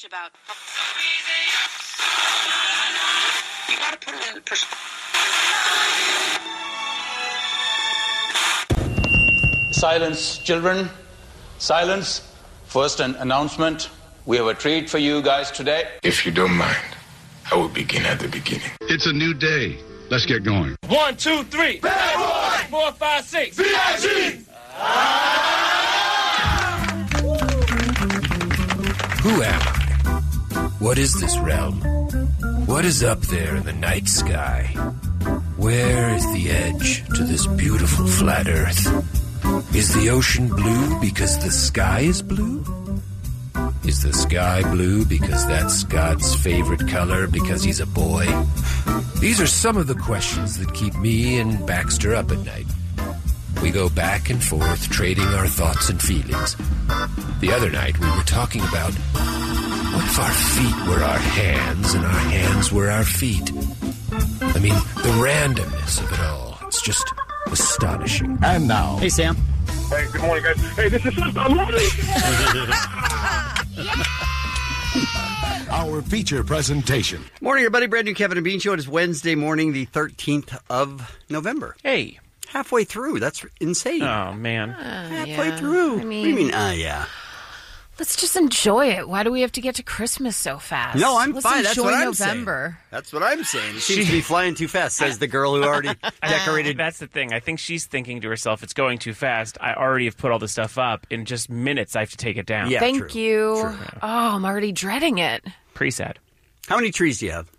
much about. You gotta put it in perspective. Silence, children. Silence. First, an announcement. We have a treat for you guys today. If you don't mind, I will begin at the beginning. It's a new day. Let's get going. 1, 2, 3. Bad boy. 4, 5, 6. VIG. Who am I? What is this realm? What is up there in the night sky? Where is the edge to this beautiful flat earth? Is the ocean blue because the sky is blue? Is the sky blue because that's God's favorite color because he's a boy? These are some of the questions that keep me and Baxter up at night. We go back and forth, trading our thoughts and feelings. The other night, we were talking about what if our feet were our hands and our hands were our feet? I mean, the randomness of it all. It's just astonishing. And now. Hey, Sam. Hey, good morning, guys. Hey, this is Our feature presentation. Morning, everybody. Brand new Kevin and Bean Show. It is Wednesday morning, the 13th of November. Hey. Halfway through. That's insane. Oh, man. Halfway through. I mean, what do you mean, yeah? Let's just enjoy it. Why do we have to get to Christmas so fast? No, I'm Let's fine. That's enjoy what I'm November. saying. That's what I'm saying. It seems to be flying too fast, says the girl who already decorated. That's the thing. I think she's thinking to herself, it's going too fast. I already have put all this stuff up. In just minutes, I have to take it down. Yeah, Thank true. you. True. Oh, I'm already dreading it. Pre-sad. How many trees do you have?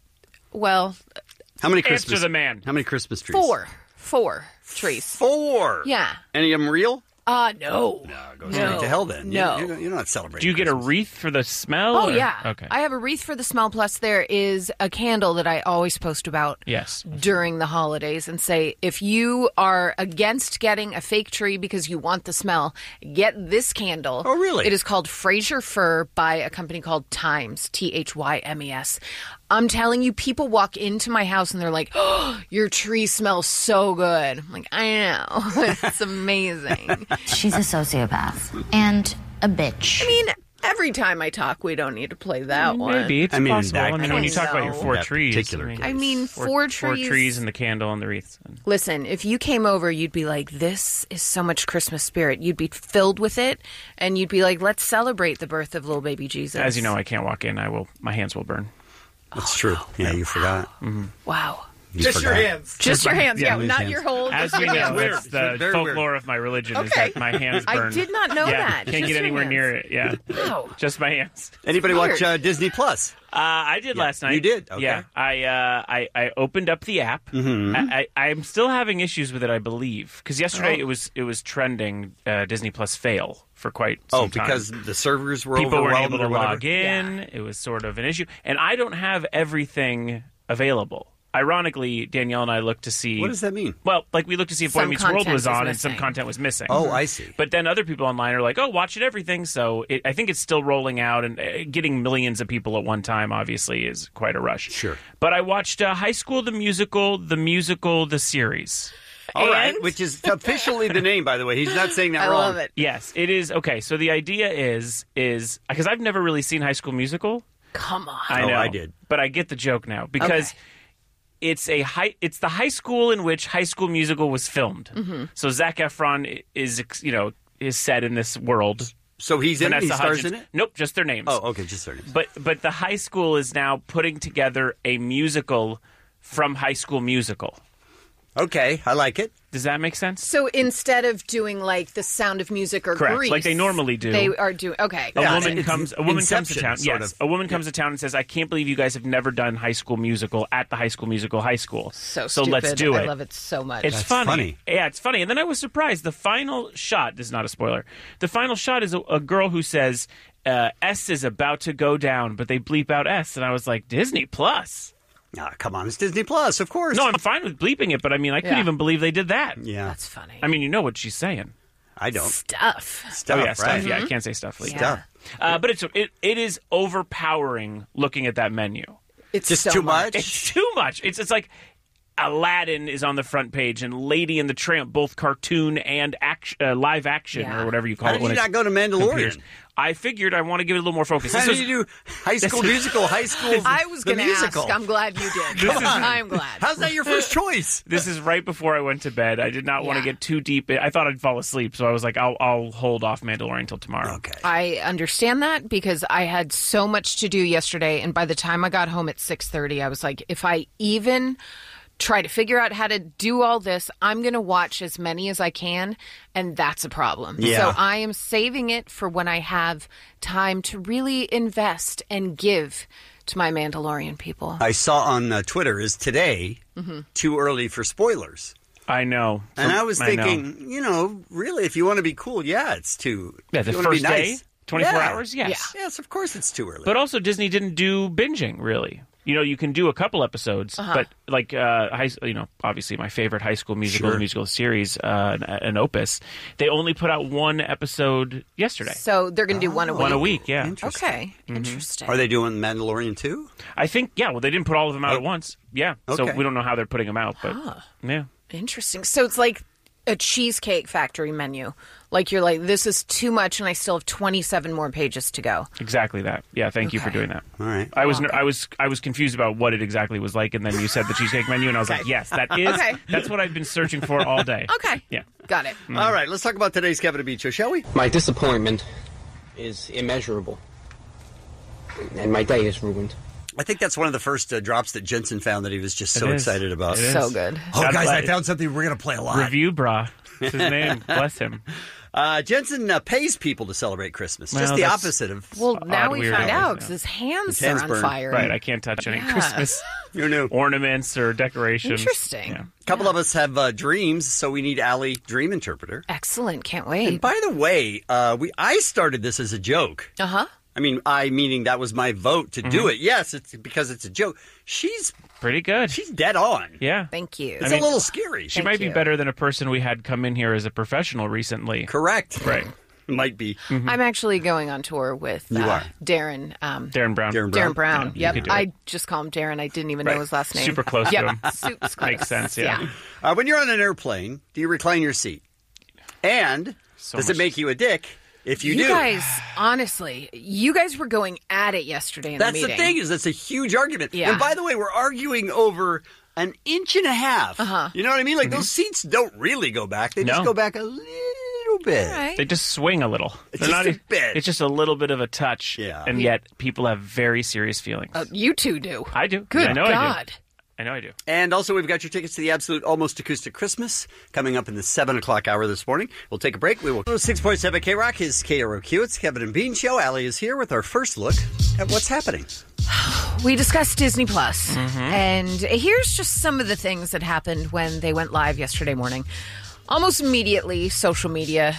Well, How many Christmas? Answer the man. How many Christmas trees? 4 trees. 4. Yeah. Any of them real? No. Go straight to hell then. No. You're not celebrating. Do you get a Christmas. wreath for the smell? Oh, or- yeah. Okay. I have a wreath for the smell, plus there is a candle that I always post about Yes. during the holidays and say, if you are against getting a fake tree because you want the smell, get this candle. Oh, really? It is called Fraser Fir by a company called Times, Thymes. I'm telling you, people walk into my house and they're like, oh, your tree smells so good. I'm like, I know. It's amazing. She's a sociopath and a bitch. I mean, every time I talk, we don't need to play that one. Maybe. It's I mean, possible. that I mean, when you talk about your No. 4 That trees. particular case. I mean, four 4 trees. 4 trees and the candle and the wreaths. Listen, if you came over, you'd be like, this is so much Christmas spirit. You'd be filled with it, and you'd be like, let's celebrate the birth of little baby Jesus. As you know, I can't walk in. My hands will burn. That's true. Yeah, you forgot. Wow. You Just your forgot. hands. Just your hands, yeah, his not hands. your whole. As just we your know, hands. that's the Very folklore of my religion is Okay. that my hands burn. I did not know yeah, that. Can't Just get your anywhere hands. near it. Yeah. Wow. Just my hands. Anybody watch Disney Plus? I did last night. You did? Okay. Yeah. I opened up the app. Mm-hmm. I'm still having issues with it, I believe, because yesterday it was trending Disney Plus fail for quite some time. Because the servers were People weren't overwhelmed able to or whatever? log in. It was sort of an issue, and I don't have everything available. Ironically, Danielle and I looked to see. What does that mean? Well, like we looked to see if Boy Some Meets World content was is on, and some missing. content was missing. Oh, I see. But then other people online are like, "Oh, watch it, everything." So I think it's still rolling out, and getting millions of people at one time obviously is quite a rush. Sure. But I watched High School the Musical, the series. All right, And? which is officially the name, by the way. He's not saying that I wrong. love it. Yes, it is. Okay, so the idea is because I've never really seen High School Musical. Come on. I know, I did. but I get the joke now because. Okay. It's the high school in which High School Musical was filmed. Mm-hmm. So Zac Efron is set in this world. So he's in it? He Vanessa stars Hudgens. in it? Nope, just their names. Oh, okay, just their names. But the high school is now putting together a musical from High School Musical. Okay, I like it. Does that make sense? So instead of doing like The Sound of Music or Correct, Grease, like they normally do. they are doing. Okay, A got woman it. comes to Inception, town. sort Yes, of. a woman comes to town and says, "I can't believe you guys have never done High School Musical at the High School Musical high school. So let's stupid. do it." I love it so much. It's That's funny. funny. Yeah, it's funny. And then I was surprised. The final shot, this is not a spoiler, the final shot is a girl who says, S is about to go down, but they bleep out S. And I was like, Disney Plus? Ah, come on, it's Disney Plus, of course. No, I'm fine with bleeping it, but I mean, I couldn't Yeah. even believe they did that. Yeah, That's funny. I mean, you know what she's saying. I don't. Stuff. Stuff, Oh, yeah, stuff. right? Yeah, I can't say stuff. Like Stuff. But it is overpowering looking at that menu. It's Just so too much? It's too much. It's like Aladdin is on the front page, and Lady and the Tramp, both cartoon and live action, or whatever you call How it. did you not go to Mandalorian? I figured I want to give it a little more focus. How did you do High School Musical, High School I was the going to musical? ask. I'm glad you did. I'm glad. How's that your first choice? This is right before I went to bed. I did not want to get too deep. I thought I'd fall asleep, so I was like, I'll hold off Mandalorian until tomorrow. Okay. I understand that because I had so much to do yesterday, and by the time I got home at 6:30, I was like, if I even try to figure out how to do all this, I'm going to watch as many as I can, and that's a problem. Yeah. So I am saving it for when I have time to really invest and give to my Mandalorian people. I saw on Twitter, is today too early for spoilers? I know. And I was thinking, really, if you want to be cool, it's too. Yeah, if the you want to first be day, nice, 24 yeah. hours, yes. Yeah. Yes, of course it's too early. But also, Disney didn't do binging, really. You can do a couple episodes, but like, obviously my favorite High School Musical series, an opus, they only put out one episode yesterday. So they're going to do one a week? One a week, yeah. Interesting. Okay, interesting. Are they doing Mandalorian too? I think, well, they didn't put all of them out at once. Yeah, so Okay. we don't know how they're putting them out, but yeah. Interesting. So it's like a Cheesecake Factory menu. Like you're like, this is too much, and I still have 27 more pages to go. Exactly that. Yeah, thank you for doing that. All right. I was confused about what it exactly was like, and then you said the cheesecake menu, and I was like, yes, that is. Okay. That's what I've been searching for all day. Okay. Yeah. Got it. All right, let's talk about today's Kevin and Bean Show, shall we? My disappointment is immeasurable, and my day is ruined. I think that's one of the first drops that Jensen found that he was just so It is. excited about. It is. So good. Oh, God guys, I bless. found something we're going to play a lot. Review bra. That's his name. Bless him. Jensen pays people to celebrate Christmas. Well, just the that's opposite of. Well, now Odd we weirdo, found out yeah. because his hands His hands are on burn. fire. Right, I can't touch any Yeah. Christmas Who knew? ornaments or decorations. Interesting. Yeah. A couple of us have dreams, so we need Allie, dream interpreter. Excellent. Can't And wait. by the way, I started this as a joke. Uh-huh. I mean, meaning that was my vote to do it. Yes, it's because it's a joke. She's Pretty good. dead on. Yeah. Thank you. It's a little scary. She might be you. better than a person we had come in here as a professional recently. Correct. Right. Might be. I'm actually going on tour with You are. Darren. Darren Brown. Darren Brown. Yeah, you could Yep. do it. I just call him Darren. I didn't even know his last name. Super close to Yep. him. Super close. Makes sense, yeah. When you're on an airplane, do you recline your seat? And does it make you a dick if you do? guys, honestly, you guys were going at it yesterday in the That's meeting. the thing, is it's a huge argument. Yeah. And by the way, we're arguing over an inch and a half. Uh-huh. You know what I mean? Like those seats don't really go back. They just No. go back a little bit. All right. They just swing a little. It's They're just a even- bit. It's just a little bit of a touch. Yeah. And yet people have very serious feelings. You two do. I do. Good I know I God. do. I know I do. And also, we've got your tickets to the Absolute Almost Acoustic Christmas coming up in the 7 o'clock hour this morning. We'll take a break. We will. 6.7 K-Rock is KROQ. It's Kevin and Bean Show. Allie is here with our first look at what's happening. We discussed Disney Plus, Mm-hmm. and here's just some of the things that happened when they went live yesterday morning. Almost immediately, social media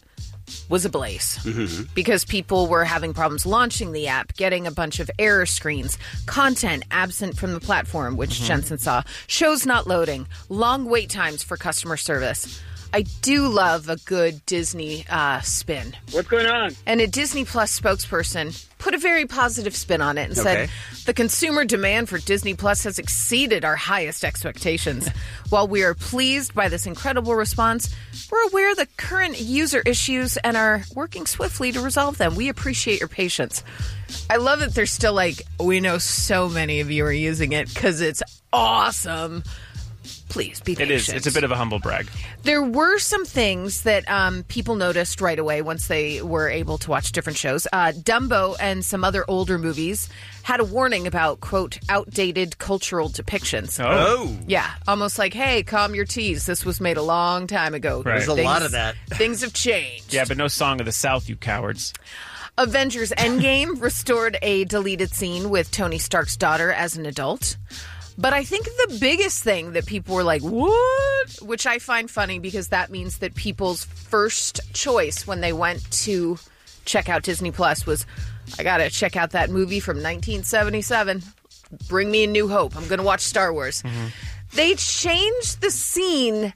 was ablaze because people were having problems launching the app, getting a bunch of error screens, content absent from the platform, which Jensen saw, shows not loading, long wait times for customer service. I do love a good Disney spin. What's going on? And a Disney Plus spokesperson put a very positive spin on it and said, the consumer demand for Disney Plus has exceeded our highest expectations. While we are pleased by this incredible response, we're aware of the current user issues and are working swiftly to resolve them. We appreciate your patience. I love that they're still like, we know so many of you are using it because it's awesome. Please be patient. It is. It's a bit of a humble brag. There were some things that people noticed right away once they were able to watch different shows. Dumbo and some other older movies had a warning about, quote, outdated cultural depictions. Oh. Yeah, almost like, hey, calm your teas. This was made a long time ago. Right. There's a lot of that. Things have changed. Yeah, but no Song of the South, you cowards. Avengers Endgame restored a deleted scene with Tony Stark's daughter as an adult. But I think the biggest thing that people were like, what? Which I find funny because that means that people's first choice when they went to check out Disney Plus was, I got to check out that movie from 1977. Bring me a New Hope. I'm going to watch Star Wars. They changed the scene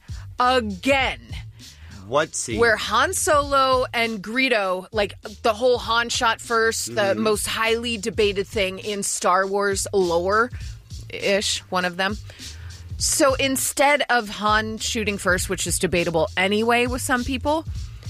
again. What scene? Where Han Solo and Greedo, like the whole Han shot first, the most highly debated thing in Star Wars lore-ish, one of them. So instead of Han shooting first, which is debatable anyway with some people,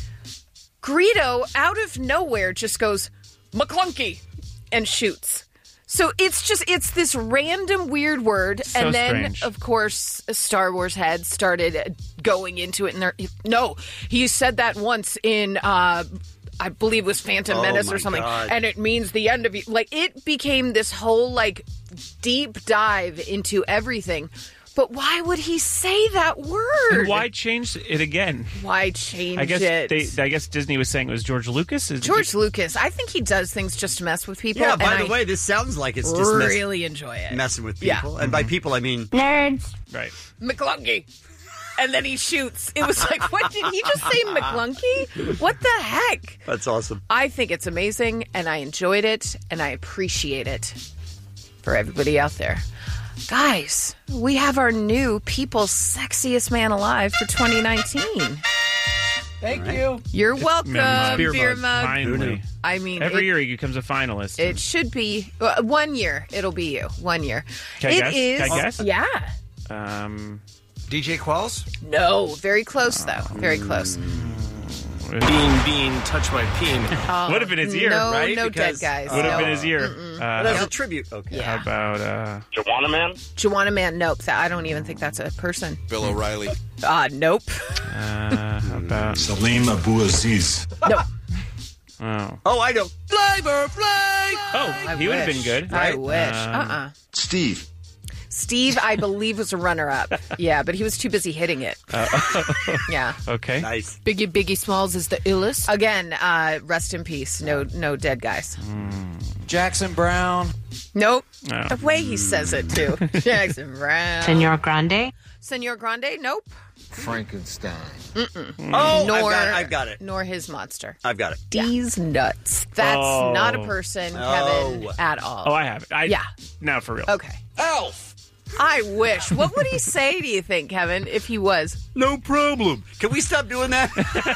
Greedo, out of nowhere, just goes, McClunky, and shoots. So it's this random weird word. So and then, strange. of course, Star Wars heads started going into it. And no, he said that once in, I believe it was Phantom Menace or something. God. And it means the end of you. Like, it became this whole, like, deep dive into everything. But why would he say that word? And why change it again? Why change I guess it? I guess Disney was saying it was George Lucas. George Lucas. I think he does things just to mess with people. Yeah, and by the I way, this sounds like it's just really enjoy it. messing with Yeah. people. And by people, I mean... Nerds. Right. McClunky. And then he shoots. It was like, what did he just say, McClunky? What the heck? That's awesome. I think it's amazing, and I enjoyed it, and I appreciate it for everybody out there. Guys, we have our new People's Sexiest Man Alive for 2019. Thank you. You're welcome, Beer Mug. Finally. I mean, Every year he becomes a finalist. It should be 1 year. It'll be you. 1 year. Can I guess? Is. Can I guess? Yeah. DJ Qualls? No, very close though. Very close. Bean, touch my peen. Would have been his year, no, right? No Because, dead guys. Would have No. been his year. That's a tribute. Okay. Yeah. How about Joanna Man? Joanna Man. Nope. I don't even think that's a person. Bill O'Reilly. Nope. how about Salim Abu Aziz. Nope. Oh, I know. Flavor Flav! Oh, he would have been good. I Right? wish. Steve, I believe, was a runner-up. Yeah, but he was too busy hitting it. Yeah. Okay. Nice. Biggie Smalls is the illest. Again, rest in peace. No dead guys. Jackson Brown. Nope. No. The way he says it, too. Jackson Brown. Senor Grande. Senor Grande? Nope. Frankenstein. Oh, Nor, I've got it. Nor his monster. I've got it. These nuts. That's Oh. not a person, Kevin, Oh. at all. Oh, I have it. Yeah. Now for real. Okay. Elf. I wish. What would he say, do you think, Kevin, if he was? No problem. Can we stop doing that?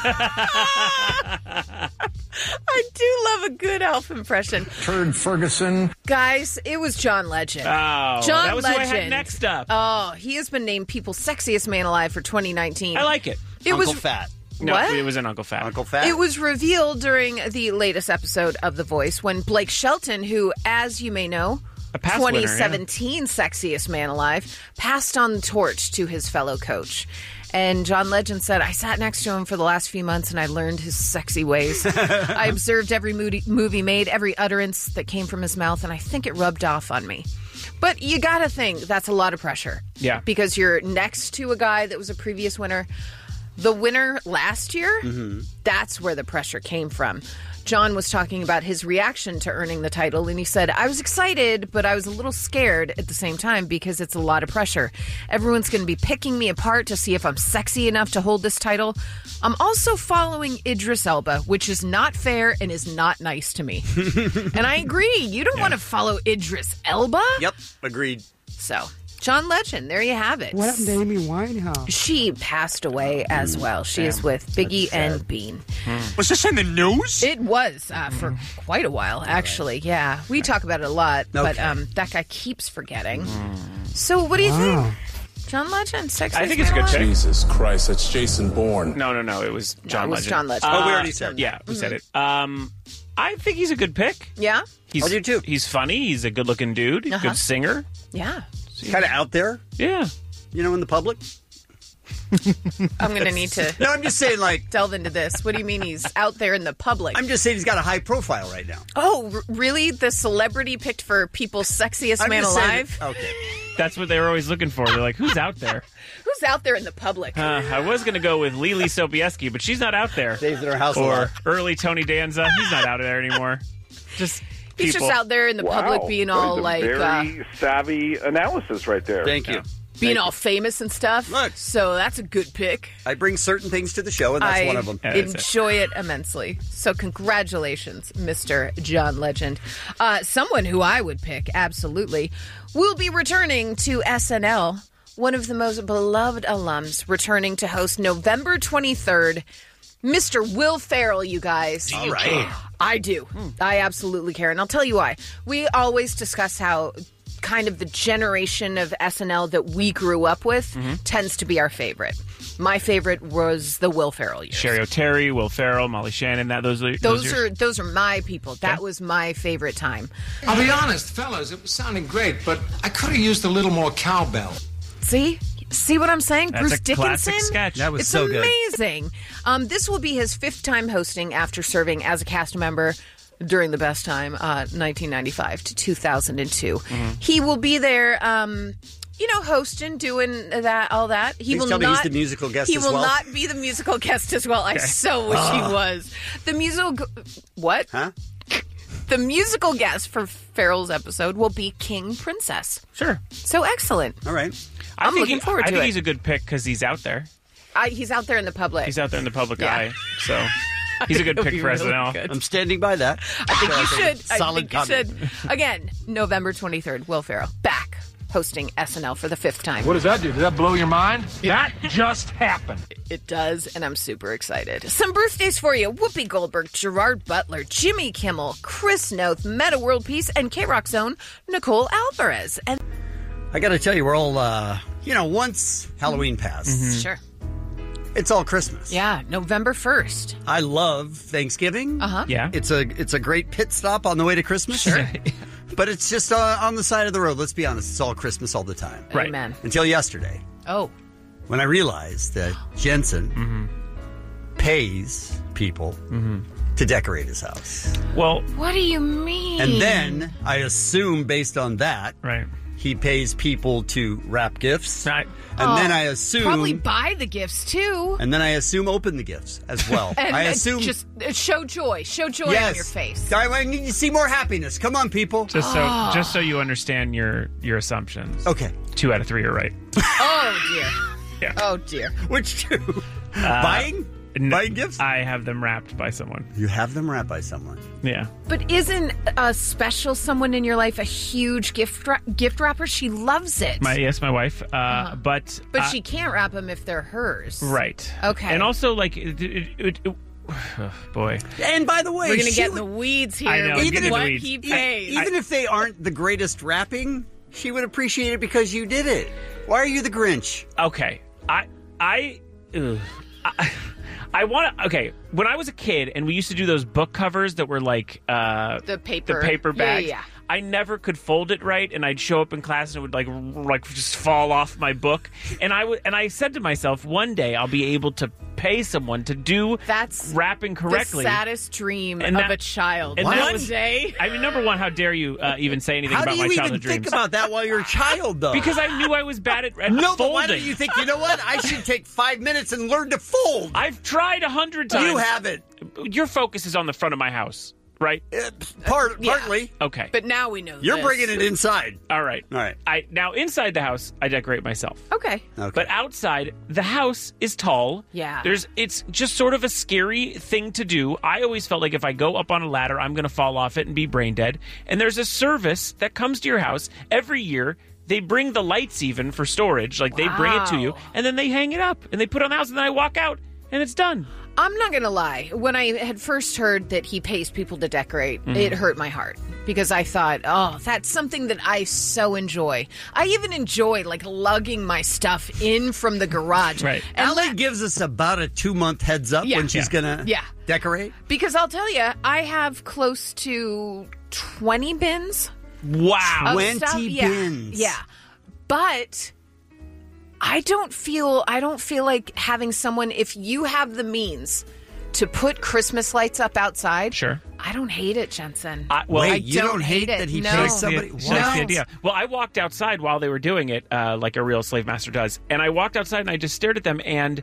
I do love a good elf impression. Turd Ferguson. Guys, it was John Legend. Oh, John that was Legend. who I had next up. Oh, he has been named People's Sexiest Man Alive for 2019. I like it. It Uncle was Fat. No, What? it was an Uncle Fat. Uncle Fat? It was revealed during the latest episode of The Voice when Blake Shelton, who, as you may know, A past winner, 2017 Sexiest Man Alive, passed on the torch to his fellow coach. And John Legend said, I sat next to him for the last few months and I learned his sexy ways. I observed every movie made, every utterance that came from his mouth, and I think it rubbed off on me. But you gotta think that's a lot of pressure. Yeah. Because you're next to a guy that was a previous winner. The winner last year, that's where the pressure came from. John was talking about his reaction to earning the title, and he said, I was excited, but I was a little scared at the same time because it's a lot of pressure. Everyone's going to be picking me apart to see if I'm sexy enough to hold this title. I'm also following Idris Elba, which is not fair and is not nice to me. And I agree. You don't want to follow Idris Elba. Yep. Agreed. So, John Legend, there you have it. What happened to Amy Winehouse? She passed away as well. She is with Biggie and Bean. Was this in the news? It was for quite a while, actually. Yeah, we talk about it a lot, but that guy keeps forgetting. So, what do you think, John Legend? Sexiest I think it's a good Man pick. Alive? Jesus Christ, that's Jason Bourne. No, it was John it was Legend. John Legend. Oh, we already said it. Yeah, we said it. I think he's a good pick. Yeah, He's, I do too. He's funny. He's a good-looking dude. Uh-huh. Good singer. yeah. Kind of out there, Yeah. you know, in the public. I'm going to need to No, I'm just saying, like, delve into this. What do you mean he's out there in the public? I'm just saying he's got a high profile right now. Oh, really? The celebrity picked for People's Sexiest I'm Man just saying Alive? that- okay. That's what they were always looking for. They're like, who's out there? Who's out there in the public? I was going to go with Lily Sobieski, but she's not out there. Stays in her house a Or lot. early Tony Danza. He's not out there anymore. Just He's people. just out there in the public being all like very savvy analysis right there. Thank you. being all famous and stuff. Look. So that's a good pick. I bring certain things to the show, and that's one of them. Enjoy it immensely. So congratulations, Mr. John Legend. Someone who I would pick, absolutely, will be returning to SNL. One of the most beloved alums returning to host November 23rd. Mr. Will Ferrell, you guys. All right. I do. I absolutely care. And I'll tell you why. We always discuss how kind of the generation of SNL that we grew up with, Mm-hmm. tends to be our favorite. My favorite was the Will Ferrell years. Sherry O'Terry, Will Ferrell, Molly Shannon. Those Those are my people. That was my favorite time. I'll be honest, fellas, it was sounding great, but I could have used a little more cowbell. See what I'm saying? That's Bruce a classic Dickinson. sketch. That was It's so good. amazing. This will be his 5th time hosting after serving as a cast member during the best time, 1995 to 2002. He will be there. Hosting, doing all that. He Please will tell me not. he's the musical guest He as will well? not be the musical guest as well. I so wish he was. The musical. What? Huh? The musical guest for Farrell's episode will be King Princess. Sure. So excellent. All right. I'm looking forward to I think it. he's a good pick because he's out there. He's out there in the public. He's out there in the public Yeah. eye. So he's a good It'll pick be for really SNL. good. I'm standing by that. I think you should. Solid I think comment. you should. Again, November 23rd, Will Ferrell back hosting SNL for the 5th time. What does that do? Does that blow your mind? That just happened. It does, and I'm super excited. Some birthdays for you. Whoopi Goldberg, Gerard Butler, Jimmy Kimmel, Chris Noth, Meta World Peace, and K-Rock's own Nicole Alvarez. And I got to tell you, we're all, once Halloween passed, Sure. it's all Christmas. Yeah, November 1st. I love Thanksgiving. Uh-huh. Yeah. It's a great pit stop on the way to Christmas. Sure. But it's just on the side of the road. Let's be honest. It's all Christmas all the time. Right. Amen. Until yesterday, Oh. when I realized that Jensen pays people to decorate his house. Well, What do you mean? And then I assume, based on that, right. he pays people to wrap gifts. Right. And then I assume... Probably buy the gifts, too. And then I assume open the gifts as well. And I assume... just show joy. Show joy yes. on your face. I need to see more happiness. Come on, people. Just so you understand your assumptions. Okay. 2 out of 3 are right. Oh, dear. Yeah. Oh, dear. Which two? Buying? Buying gifts? I have them wrapped by someone. You have them wrapped by someone. Yeah. But isn't a special someone in your life a huge gift wrapper? She loves it. My wife. But she can't wrap them if they're hers. Right. Okay. And also, like, boy. And by the way, We're going to get in the weeds here. I know, with get in the what weeds. he pays. Even if they aren't the greatest wrapping, she would appreciate it because you did it. Why are you the Grinch? Okay. I want to. Okay, when I was a kid and we used to do those book covers that were like the paper bags. Yeah. I never could fold it right, and I'd show up in class and it would like just fall off my book. And I said to myself, one day I'll be able to pay someone to do wrapping correctly. The saddest dream And of a child. and One that was- day. I mean, number one, how dare you even say anything How about do my you even childhood dreams? think about that while you're a child, though? Because I knew I was bad at no, folding. but why don't you think, you know what? I should take 5 minutes and learn to fold. I've tried 100 times. You haven't. Your focus is on the front of my house, right? Partly. Okay. But now we know You're this. bringing it inside. All right. All right. Now inside the house, I decorate myself. Okay. But outside, the house is tall. Yeah. It's just sort of a scary thing to do. I always felt like if I go up on a ladder, I'm going to fall off it and be brain dead. And there's a service that comes to your house every year. They bring the lights even for storage. Like they bring it to you, and then they hang it up and they put it on the house, and then I walk out and it's done. I'm not going to lie. When I had first heard that he pays people to decorate, it hurt my heart because I thought, oh, that's something that I so enjoy. I even enjoy like lugging my stuff in from the garage. Right. Allie gives us about a 2-month heads up when she's going to decorate. Because I'll tell you, I have close to 20 bins. Wow. 20 bins. Yeah. But I don't feel like having someone, if you have the means to put Christmas lights up outside. Sure. I don't hate it, Jensen. Wait, you don't hate it. that he No. pays somebody? She likes the idea. Well, I walked outside while they were doing it, like a real slave master does. And I walked outside and I just stared at them, and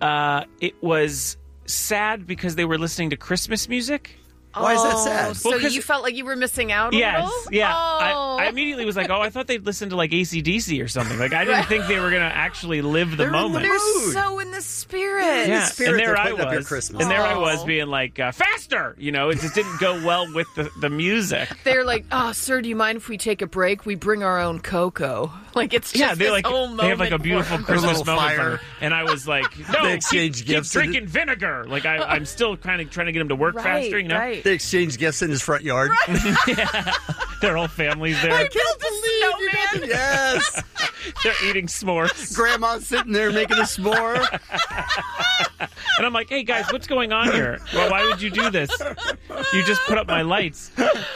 it was sad because they were listening to Christmas music. Why is that sad? So Well, 'cause- you felt like you were missing out a Yes, little? yeah. Oh. I immediately was like, oh, I thought they'd listen to like AC/DC or something. Like I didn't think they were going to actually live the moment. They're so in the spirit. Yeah, and there I putting up your was, Christmas. and there I was Oh. being like, faster. You know, it just didn't go well with the music. They're like, oh, sir, do you mind if we take a break? We bring our own cocoa. Like, it's just Yeah, they this like whole moment. they have like a beautiful for- Christmas little moment, for fire. her. And I was like, no, They exchange keep gifts. drinking vinegar. Like I'm still kind of trying to get him to work faster. You know, right. They exchange gifts in his front yard. their whole family's there. I can't believe Man? Yes. They're eating s'mores. Grandma's sitting there making a s'more. And I'm like, hey, guys, what's going on here? Well, why would you do this? You just put up my lights.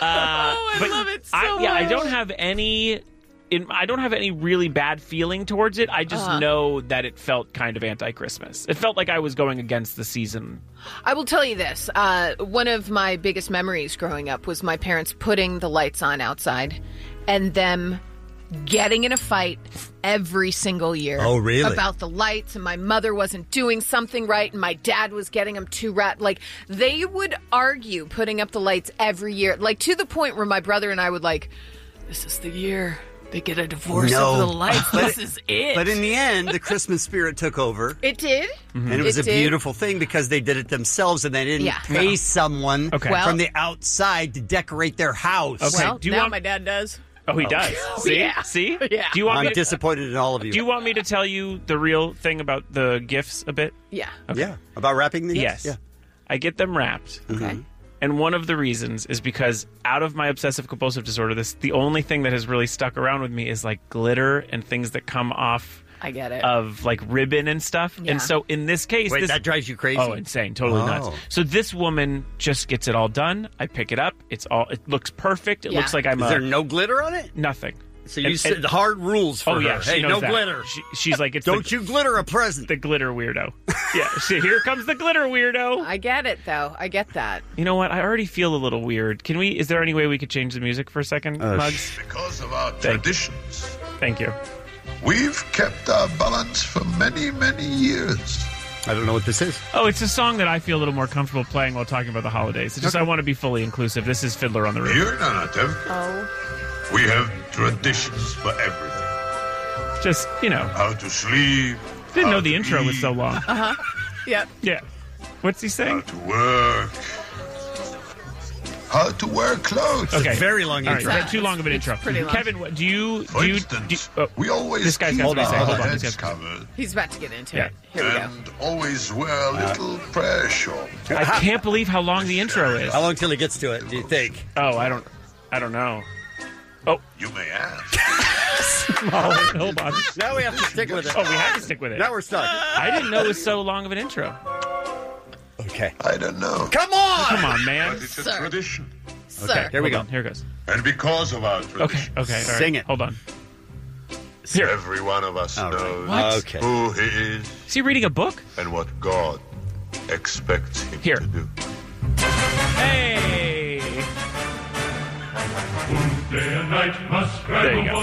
I love it so much. I don't have any... I don't have any really bad feeling towards it. I just know that it felt kind of anti-Christmas. It felt like I was going against the season. I will tell you this. One of my biggest memories growing up was my parents putting the lights on outside and them getting in a fight every single year. Oh, really? About the lights, and my mother wasn't doing something right, and my dad was getting them too like, they would argue putting up the lights every year, like, to the point where my brother and I would, like, this is the year they get a divorce over the lights. This is it. But in the end, the Christmas spirit took over. It did. And it was a beautiful thing because they did it themselves and they didn't pay someone from the outside to decorate their house. Okay. Well, now my dad does. Oh, he does. See? Yeah. See? Yeah. Do you want I'm disappointed in all of you. Do you want me to tell you the real thing about the gifts a bit? Yeah. Okay. Yeah. About wrapping the gifts? Yes. Yeah. I get them wrapped. Okay. And one of the reasons is because out of my obsessive compulsive disorder, the only thing that has really stuck around with me is like glitter and things that come off. I get it. Of like ribbon and stuff. Yeah. And so in this case... Wait, that drives you crazy? Oh, insane. Totally nuts. So this woman just gets it all done. I pick it up. It looks perfect. It looks like I'm Is there no glitter on it? Nothing. So you said hard rules for her. Yeah, hey, no glitter. She's like, it's don't you glitter a present. The glitter weirdo. Yeah, here comes the glitter weirdo. I get it, though. I get that. You know what? I already feel a little weird. Is there any way we could change the music for a second, Muggs? Because of our traditions. Thank you. We've kept our balance for many, many years. I don't know what this is. Oh, it's a song that I feel a little more comfortable playing while talking about the holidays. It's just I want to be fully inclusive. This is Fiddler on the Roof. You're not them. Oh. We have traditions for everything. Just, How to sleep. Didn't know the intro was so long. Uh-huh. Yep. Yeah. What's he saying? How to work. How to wear clothes. Okay. Very long intro. All right, too long of an intro. Pretty long. Kevin, For instance, we always this guy's keep got to be saying. our Hold on. heads covered. He's about to get into Yeah. it. Here we go. And always wear a little prayer shawl. I can't believe how long the intro is. How long till he gets to it, do you think? Oh, I don't know. Oh. You may ask. Hold on. Now we have to stick with it. Oh, we have to stick with it. Now we're stuck. I didn't know it was so long of an intro. Okay. I don't know. Come on! Come on, man. But it's a tradition. Sir. Here we go. Here it goes. And because of our tradition, Okay. All right. Sing it. Hold on. every one of us knows What? who he is. Is he reading a book? And what God expects him to do. Hey! Day and night must There you go.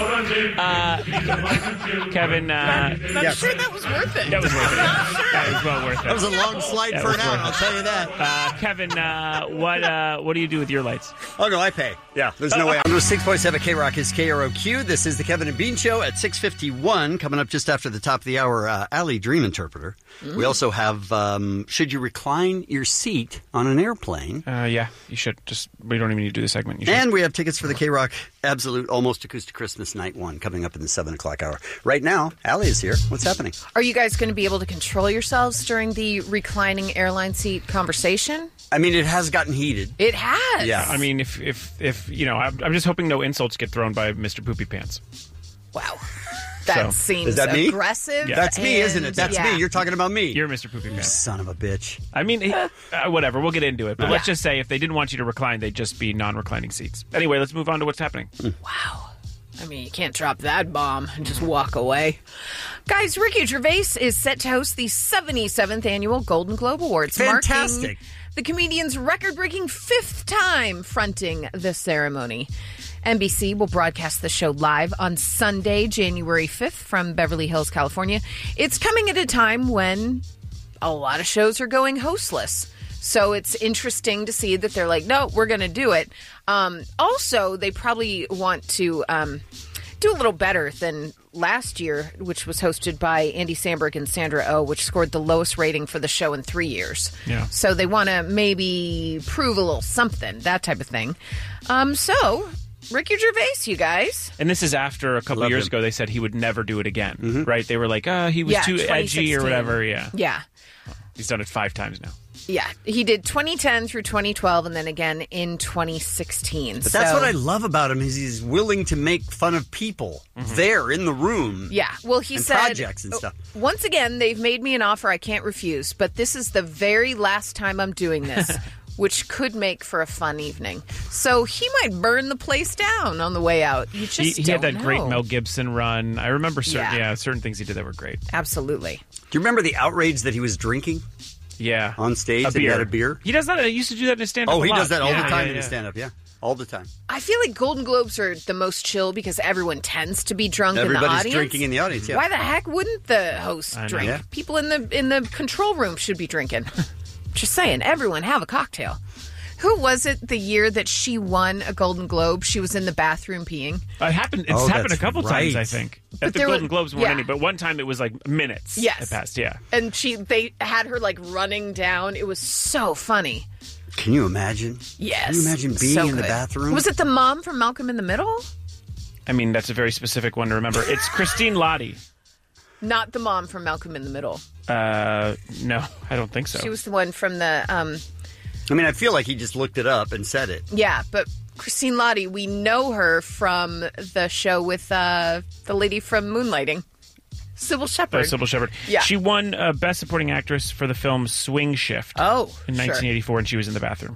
Kevin, I'm sure that was worth it. that was worth it. That was well worth it. That was a long slide That for was an hour, worth I'll it. tell you that. Kevin, what do you do with your lights? Oh, no, I pay. Yeah, there's no way. On 6.7 K-Rock is KROQ. This is the Kevin and Bean Show at 6:51. Coming up just after the top of the hour, Allie, Dream Interpreter. We also have, should you recline your seat on an airplane? Yeah, you should. We don't even need to do the segment. You should. And we have tickets for the K-Rock Absolute Almost Acoustic Christmas Night 1 coming up in the 7 o'clock hour. Right now, Allie is here. What's happening? Are you guys going to be able to control yourselves during the reclining airline seat conversation? I mean, it has gotten heated. It has. Yeah. I mean, if you know, I'm just hoping no insults get thrown by Mr. Poopy Pants. Wow. That seems Is that me? aggressive. Yeah. That's me, isn't it? That's me. You're talking about me. You're Mr. Poopy Pants. Son of a bitch. I mean, whatever. We'll get into it. But let's just say if they didn't want you to recline, they'd just be non-reclining seats. Anyway, let's move on to what's happening. Wow. I mean, you can't drop that bomb and just walk away. Guys, Ricky Gervais is set to host the 77th Annual Golden Globe Awards. Fantastic. Marking the comedian's record-breaking 5th time fronting the ceremony. NBC will broadcast the show live on Sunday, January 5th from Beverly Hills, California. It's coming at a time when a lot of shows are going hostless. So it's interesting to see that they're like, no, we're going to do it. Also, they probably want to do a little better than last year, which was hosted by Andy Samberg and Sandra Oh, which scored the lowest rating for the show in 3 years. Yeah. So they want to maybe prove a little something, that type of thing. So Ricky Gervais, you guys. And this is after a couple years ago they said he would never do it again, right? They were like, he was too edgy or 2016. whatever, yeah. Yeah. He's done it 5 times now. Yeah, he did 2010 through 2012 and then again in 2016. But that's what I love about him is he's willing to make fun of people there in the room. Yeah, well, he and said... projects and stuff. Once again, they've made me an offer I can't refuse, but this is the very last time I'm doing this, which could make for a fun evening. So he might burn the place down on the way out. You just He had that great Mel Gibson run. I remember certain things he did that were great. Absolutely. Do you remember the outrage that he was drinking? Yeah. On stage, and he had a beer? He does that. He used to do that in his stand-up. Oh, he does that all the time in his stand-up, all the time. I feel like Golden Globes are the most chill because everyone tends to be drunk in the audience. Everybody's drinking in the audience, yeah. Why the heck wouldn't the host drink? Yeah. People in the control room should be drinking. Just saying, everyone have a cocktail. Who was it the year that she won a Golden Globe? She was in the bathroom peeing. It happened. It's happened a couple times, I think. But At the Golden Globes weren't any, but one time it was like minutes. Yes. It passed, yeah. And they had her like running down. It was so funny. Can you imagine? Yes. Can you imagine being So in the good. bathroom? Was it the mom from Malcolm in the Middle? I mean, that's a very specific one to remember. It's Christine Lottie. Not the mom from Malcolm in the Middle. No, I don't think so. She was the one from the... I mean, I feel like he just looked it up and said it. Yeah, but Christine Lottie, we know her from the show with the lady from Moonlighting, Sybil Shepherd. Sybil Shepherd. Yeah. She won Best Supporting Actress for the film Swing Shift. Oh, in 1984, and she was in the bathroom.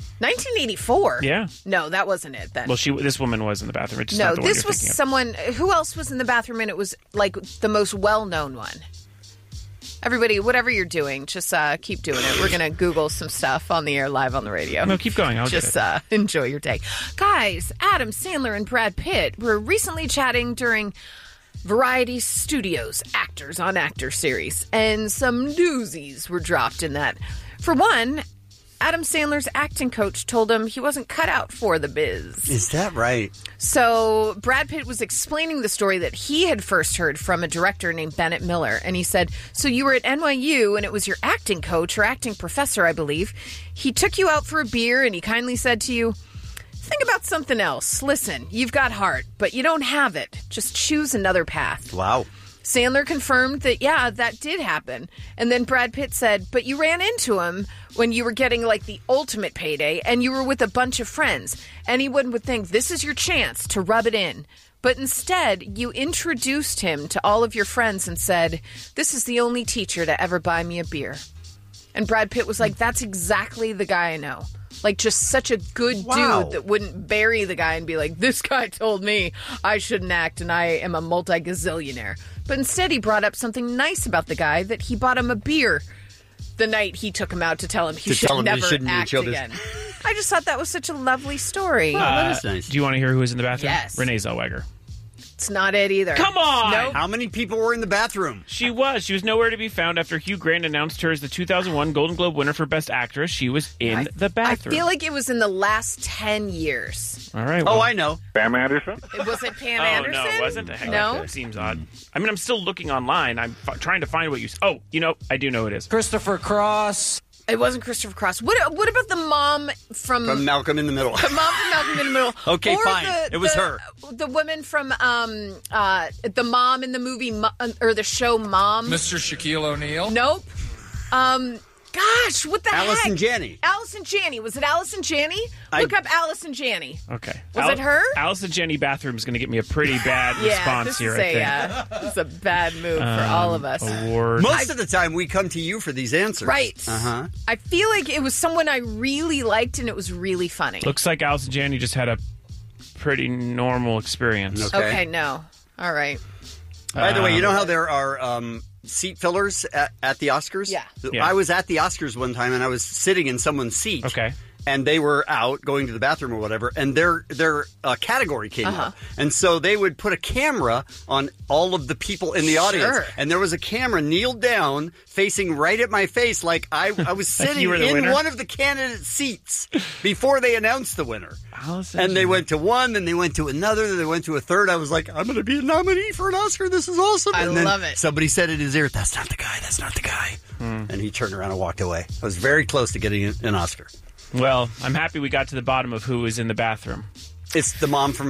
1984? Yeah. No, that wasn't it then. Well, this woman was in the bathroom. It's just no, not the one this you're was thinking of. someone... Who else was in the bathroom, and it was like the most well-known one? Everybody, whatever you're doing, just keep doing it. We're going to Google some stuff on the air live on the radio. No, keep going. I'll just get it. Enjoy your day. Guys, Adam Sandler and Brad Pitt were recently chatting during Variety Studios Actors on Actor series, and some doozies were dropped in that. For one, Adam Sandler's acting coach told him he wasn't cut out for the biz. Is that right? So Brad Pitt was explaining the story that he had first heard from a director named Bennett Miller. And he said, so you were at NYU and it was your acting coach or acting professor, I believe. He took you out for a beer and he kindly said to you, think about something else. Listen, you've got heart, but you don't have it. Just choose another path. Wow. Sandler confirmed that, yeah, that did happen. And then Brad Pitt said, but you ran into him when you were getting like the ultimate payday and you were with a bunch of friends. Anyone would think this is your chance to rub it in. But instead, you introduced him to all of your friends and said, this is the only teacher to ever buy me a beer. And Brad Pitt was like, that's exactly the guy I know. Like, just such a good dude that wouldn't bury the guy and be like, this guy told me I shouldn't act and I am a multi-gazillionaire. But instead, he brought up something nice about the guy, that he bought him a beer the night he took him out to tell him he should never act again. I just thought that was such a lovely story. That is nice. Do you want to hear who was in the bathroom? Yes. Renee Zellweger. It's not it either. Come on! Nope. How many people were in the bathroom? She was nowhere to be found after Hugh Grant announced her as the 2001 Golden Globe winner for Best Actress. She was in the bathroom. I feel like it was in the last 10 years. All right. Oh, I know. Pam Anderson? Was it Pam Oh, Anderson? no, it wasn't. The heck? No? That seems odd. I mean, I'm still looking online. I'm trying to find what you... Oh, I do know who it is. Christopher Cross. It wasn't Christopher Cross. What about the mom from Malcolm in the Middle? The mom from Malcolm in the Middle. Okay, or fine. It was her. The woman from the mom in the movie or the show Mom. Mr. Shaquille O'Neal. Nope. Gosh, what the heck? Allison Janney. Allison Janney. Was it Allison Janney? Look up Allison Janney. Okay. Was it her? Allison Janney bathroom is going to get me a pretty bad response here, I think. This is a bad move for all of us. Award. Most of the time, we come to you for these answers. Right. Uh-huh. I feel like it was someone I really liked and it was really funny. Looks like Allison Janney just had a pretty normal experience. Okay, no. All right. By the way, you know how there are seat fillers at the Oscars? Yeah. I was at the Oscars one time, and I was sitting in someone's seat. Okay. And they were out going to the bathroom or whatever, and their category came up. And so they would put a camera on all of the people in the audience. And there was a camera kneeled down, facing right at my face, like I was sitting in one of the candidate seats before they announced the winner. And they went to one, then they went to another, then they went to a third. I was like, I'm going to be a nominee for an Oscar. This is awesome. I And then love it. somebody said in his ear, that's not the guy, that's not the guy. And he turned around and walked away. I was very close to getting an Oscar. Well, I'm happy we got to the bottom of who was in the bathroom. It's the mom from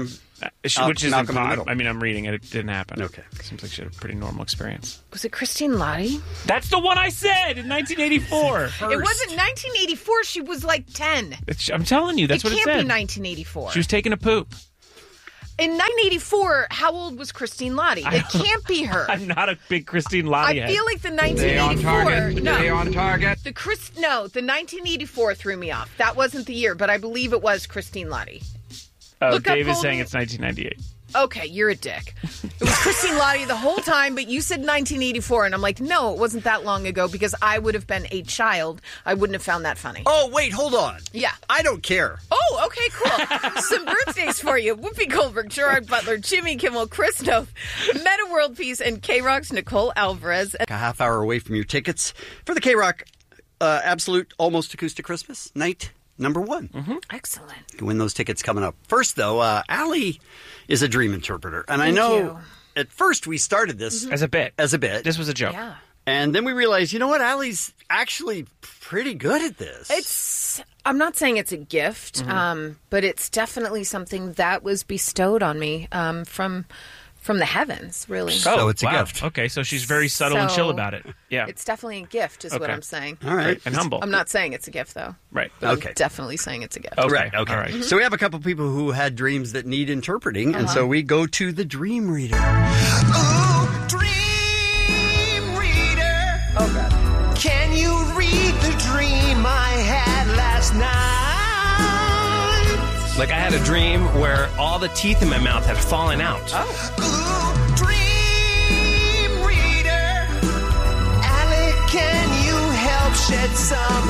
Which is knock 'em in the middle. I mean, I'm reading it. It didn't happen. Okay. Seems like she had a pretty normal experience. Was it Christine Lottie? That's the one I said in 1984. It wasn't 1984. She was like 10. I'm telling you, that's what it said. It can't be 1984. She was taking a poop. In 1984, how old was Christine Lottie? It can't be her. I'm not a big Christine Lottie head. I feel like the 1984. Stay on target. The 1984 threw me off. That wasn't the year, but I believe it was Christine Lottie. Oh, Dave is saying it's 1998. Okay, you're a dick. It was Christine Lottie the whole time, but you said 1984, and I'm like, no, it wasn't that long ago because I would have been a child. I wouldn't have found that funny. Oh, wait, hold on. Yeah. I don't care. Oh, okay, cool. Some birthdays for you. Whoopi Goldberg, Gerard Butler, Jimmy Kimmel, Chris Noth, Meta World Peace, and K-Rock's Nicole Alvarez. A half hour away from your tickets for the K-Rock Absolute Almost Acoustic Christmas night number 1. Mm-hmm. Excellent. You can win those tickets coming up. First, though, Allie is a dream interpreter. And Thank I know you. At first we started this as a bit. This was a joke. Yeah. And then we realized, you know what? Allie's actually pretty good at this. I'm not saying it's a gift, but it's definitely something that was bestowed on me from the heavens, really. So it's a gift. Okay, so she's very subtle and chill So about it. Yeah. It's definitely a gift, is what Okay. I'm saying. All right. And humble. I'm not saying it's a gift, though. Right. But Okay. I'm definitely saying it's a gift. Okay. Right, okay. All right. So we have a couple people who had dreams that need interpreting, and so we go to the dream reader. Oh, dream reader. Oh, God. Can you read the dream I had last night? Like I had a dream where all the teeth in my mouth had fallen out. Ooh, dream reader. Alec, can you help shed some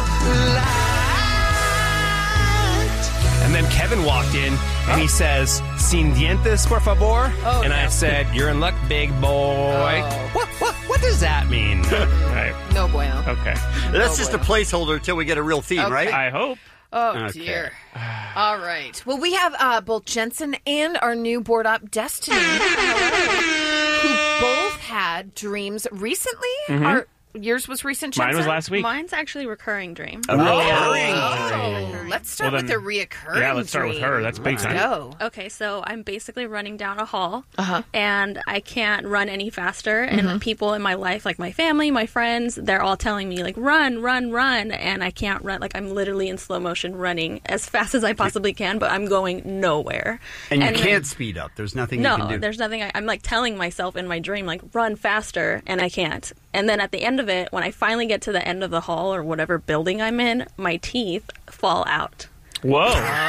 light? And then Kevin walked in and he says, "Sin dientes, por favor." Oh, and I no. said, "You're in luck, big boy." What does that mean? Right. No bueno. Okay. That's just a placeholder until we get a real theme, Okay. right? I hope. Oh, Okay. dear. All right. Well, we have both Jensen and our new board op, Destiny, who both had dreams recently. Mhm. Yours was recent, Jensen? Mine was last week. Mine's actually a recurring dream. A recurring Oh, let's start Well, with then- the reoccurring Yeah, let's start with her. dream. That's big Let's time. go. Okay, so I'm basically running down a hall, Uh-huh. and I can't run any faster. And people in my life, like my family, my friends, they're all telling me, like, run, run, run. And I can't run. Like, I'm literally in slow motion running as fast as I possibly can, but I'm going nowhere. And you then- can't speed up. There's nothing you can No, do. there's nothing. I'm like telling myself in my dream, like, run faster, and I can't. And then at the end of it, when I finally get to the end of the hall or whatever building I'm in, my teeth fall out. Whoa.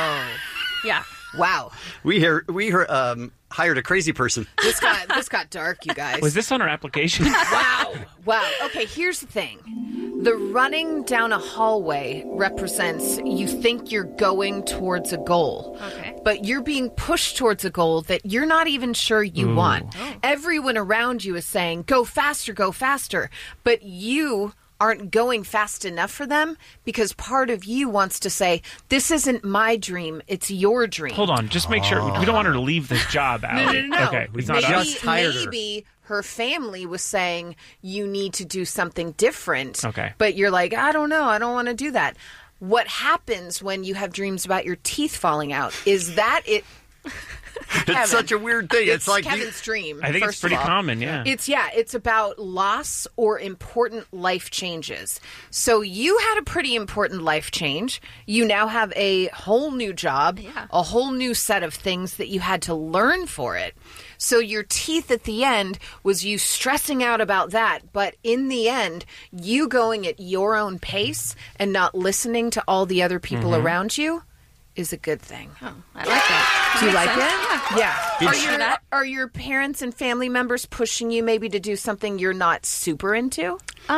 Yeah. Wow. We hired a crazy person. This got dark, you guys. Was this on her application? Wow. Okay, here's the thing. The running down a hallway represents you think you're going towards a goal. Okay. But you're being pushed towards a goal that you're not even sure you want. Everyone around you is saying, go faster, but you aren't going fast enough for them because part of you wants to say, this isn't my dream, it's your dream. Hold on. Just make sure. We don't want her to leave this job, Allie. No. Okay. It's not Maybe, us. maybe her family was saying you need to do something different. Okay. But you're like, I don't know. I don't want to do that. What happens when you have dreams about your teeth falling out? Is that it? Kevin, It's such a weird thing. It's like Kevin's dream. I think it's first pretty of all. common, yeah. It's about loss or important life changes. So you had a pretty important life change. You now have a whole new job, a whole new set of things that you had to learn for it. So your teeth at the end was you stressing out about that, but in the end, you going at your own pace and not listening to all the other people around you is a good thing. Oh, I like that. Do you Makes like sense. it? Yeah. Are your parents and family members pushing you maybe to do something you're not super into?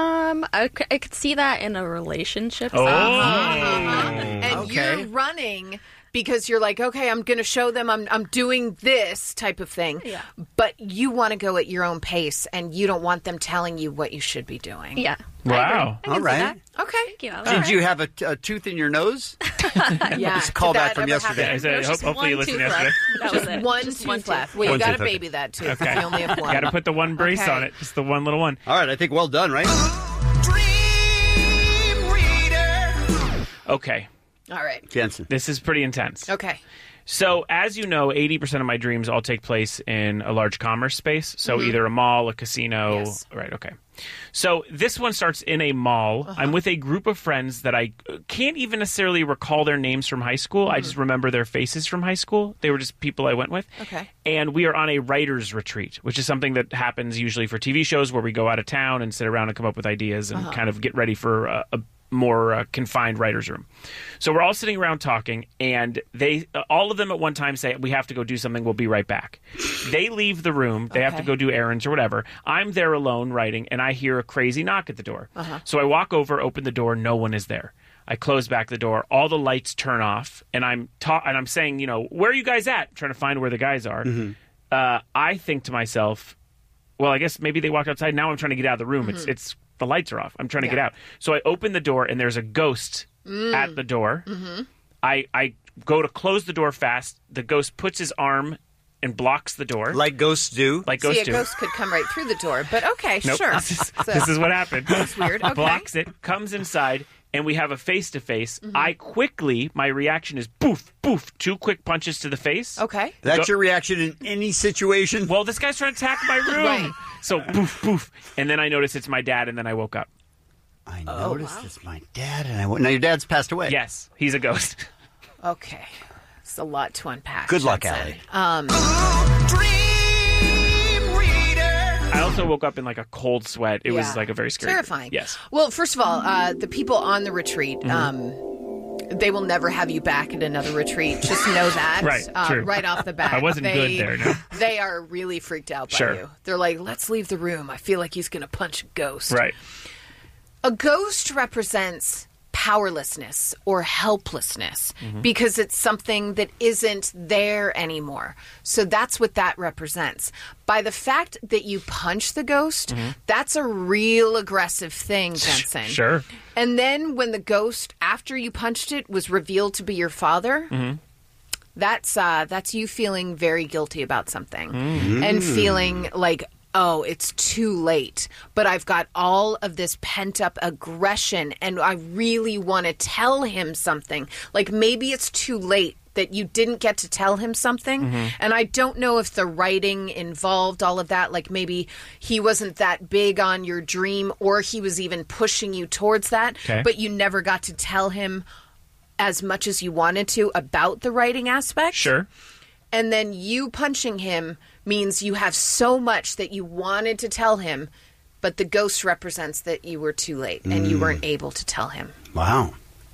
I could see that in a relationship. Oh. And you're running because you're like, okay, I'm going to show them I'm doing this type of thing. Yeah. But you want to go at your own pace and you don't want them telling you what you should be doing. Yeah. Wow. All right. Okay. Thank you. Did you have a tooth in your nose? Yeah. It's a callback from ever yesterday. happen? I said, There's just hopefully you one listened tooth yesterday. left. That was Just it. one Just tooth one tooth. left. Well, you One got to tooth, okay. baby that tooth. Okay. You only have one. Got to put the one brace Okay. on it. Just the one little one. All right, I think well done, right? Dream reader. Okay. All right. Jensen. This is pretty intense. Okay. So, as you know, 80% of my dreams all take place in a large commerce space. So, either a mall, a casino. Yes. Right, okay. So, this one starts in a mall. I'm with a group of friends that I can't even necessarily recall their names from high school. I just remember their faces from high school. They were just people I went with. Okay. And we are on a writer's retreat, which is something that happens usually for TV shows where we go out of town and sit around and come up with ideas and kind of get ready for a more confined writer's room. So we're all sitting around talking, and they all of them at one time say, we have to go do something, we'll be right back. They leave the room, they have to go do errands or whatever. I'm there alone writing, and I hear a crazy knock at the door. So I walk over, open the door, no one is there. I close back the door, all the lights turn off, and I'm saying, where are you guys at? Trying to find where the guys are. I think to myself, well, I guess maybe they walked outside. Now I'm trying to get out of the room. It's the lights are off. I'm trying to get out. So I open the door, and there's a ghost at the door. I go to close the door fast. The ghost puts his arm and blocks the door. Like ghosts do. A ghost could come right through the door, but okay, Nope. sure. This is what happened. That's weird. Okay. Blocks it, comes inside, and we have a face-to-face. My reaction is boof, boof, 2 quick punches to the face. Okay. That's your reaction in any situation? Well, this guy's trying to attack my room. Right. So boof, boof. And then I notice it's my dad, and then I woke up. I noticed it's my dad, and now your dad's passed away. Yes, he's a ghost. Okay. It's a lot to unpack. Good luck, Jensen. Allie. I also woke up in like a cold sweat. It was like a very scary. Terrifying. Yes. Well, first of all, the people on the retreat, they will never have you back at another retreat. Just know that. Right, true. Right off the bat. I wasn't good there, no. They are really freaked out by you. They're like, let's leave the room. I feel like he's going to punch a ghost. Right. A ghost represents powerlessness or helplessness because it's something that isn't there anymore. So that's what that represents. By the fact that you punch the ghost, that's a real aggressive thing, Jensen. Sure. And then when the ghost, after you punched it, was revealed to be your father, that's you feeling very guilty about something and feeling like, oh, it's too late, but I've got all of this pent-up aggression, and I really want to tell him something. Like, maybe it's too late that you didn't get to tell him something, and I don't know if the writing involved all of that. Like, maybe he wasn't that big on your dream, or he was even pushing you towards that, but you never got to tell him as much as you wanted to about the writing aspect. Sure. And then you punching him means you have so much that you wanted to tell him, but the ghost represents that you were too late and you weren't able to tell him. Wow.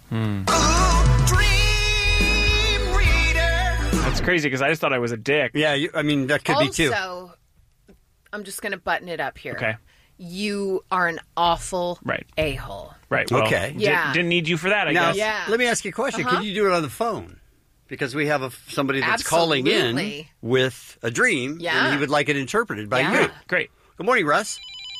That's crazy because I just thought I was a dick. Yeah, that could be too. Also, I'm just going to button it up here. Okay. You are an awful a-hole. Right. Well, okay. Didn't need you for that, I now, guess. let me ask you a question. Can you do it on the phone? Because we have somebody that's calling in with a dream, and he would like it interpreted by you. Great. Good morning, Russ.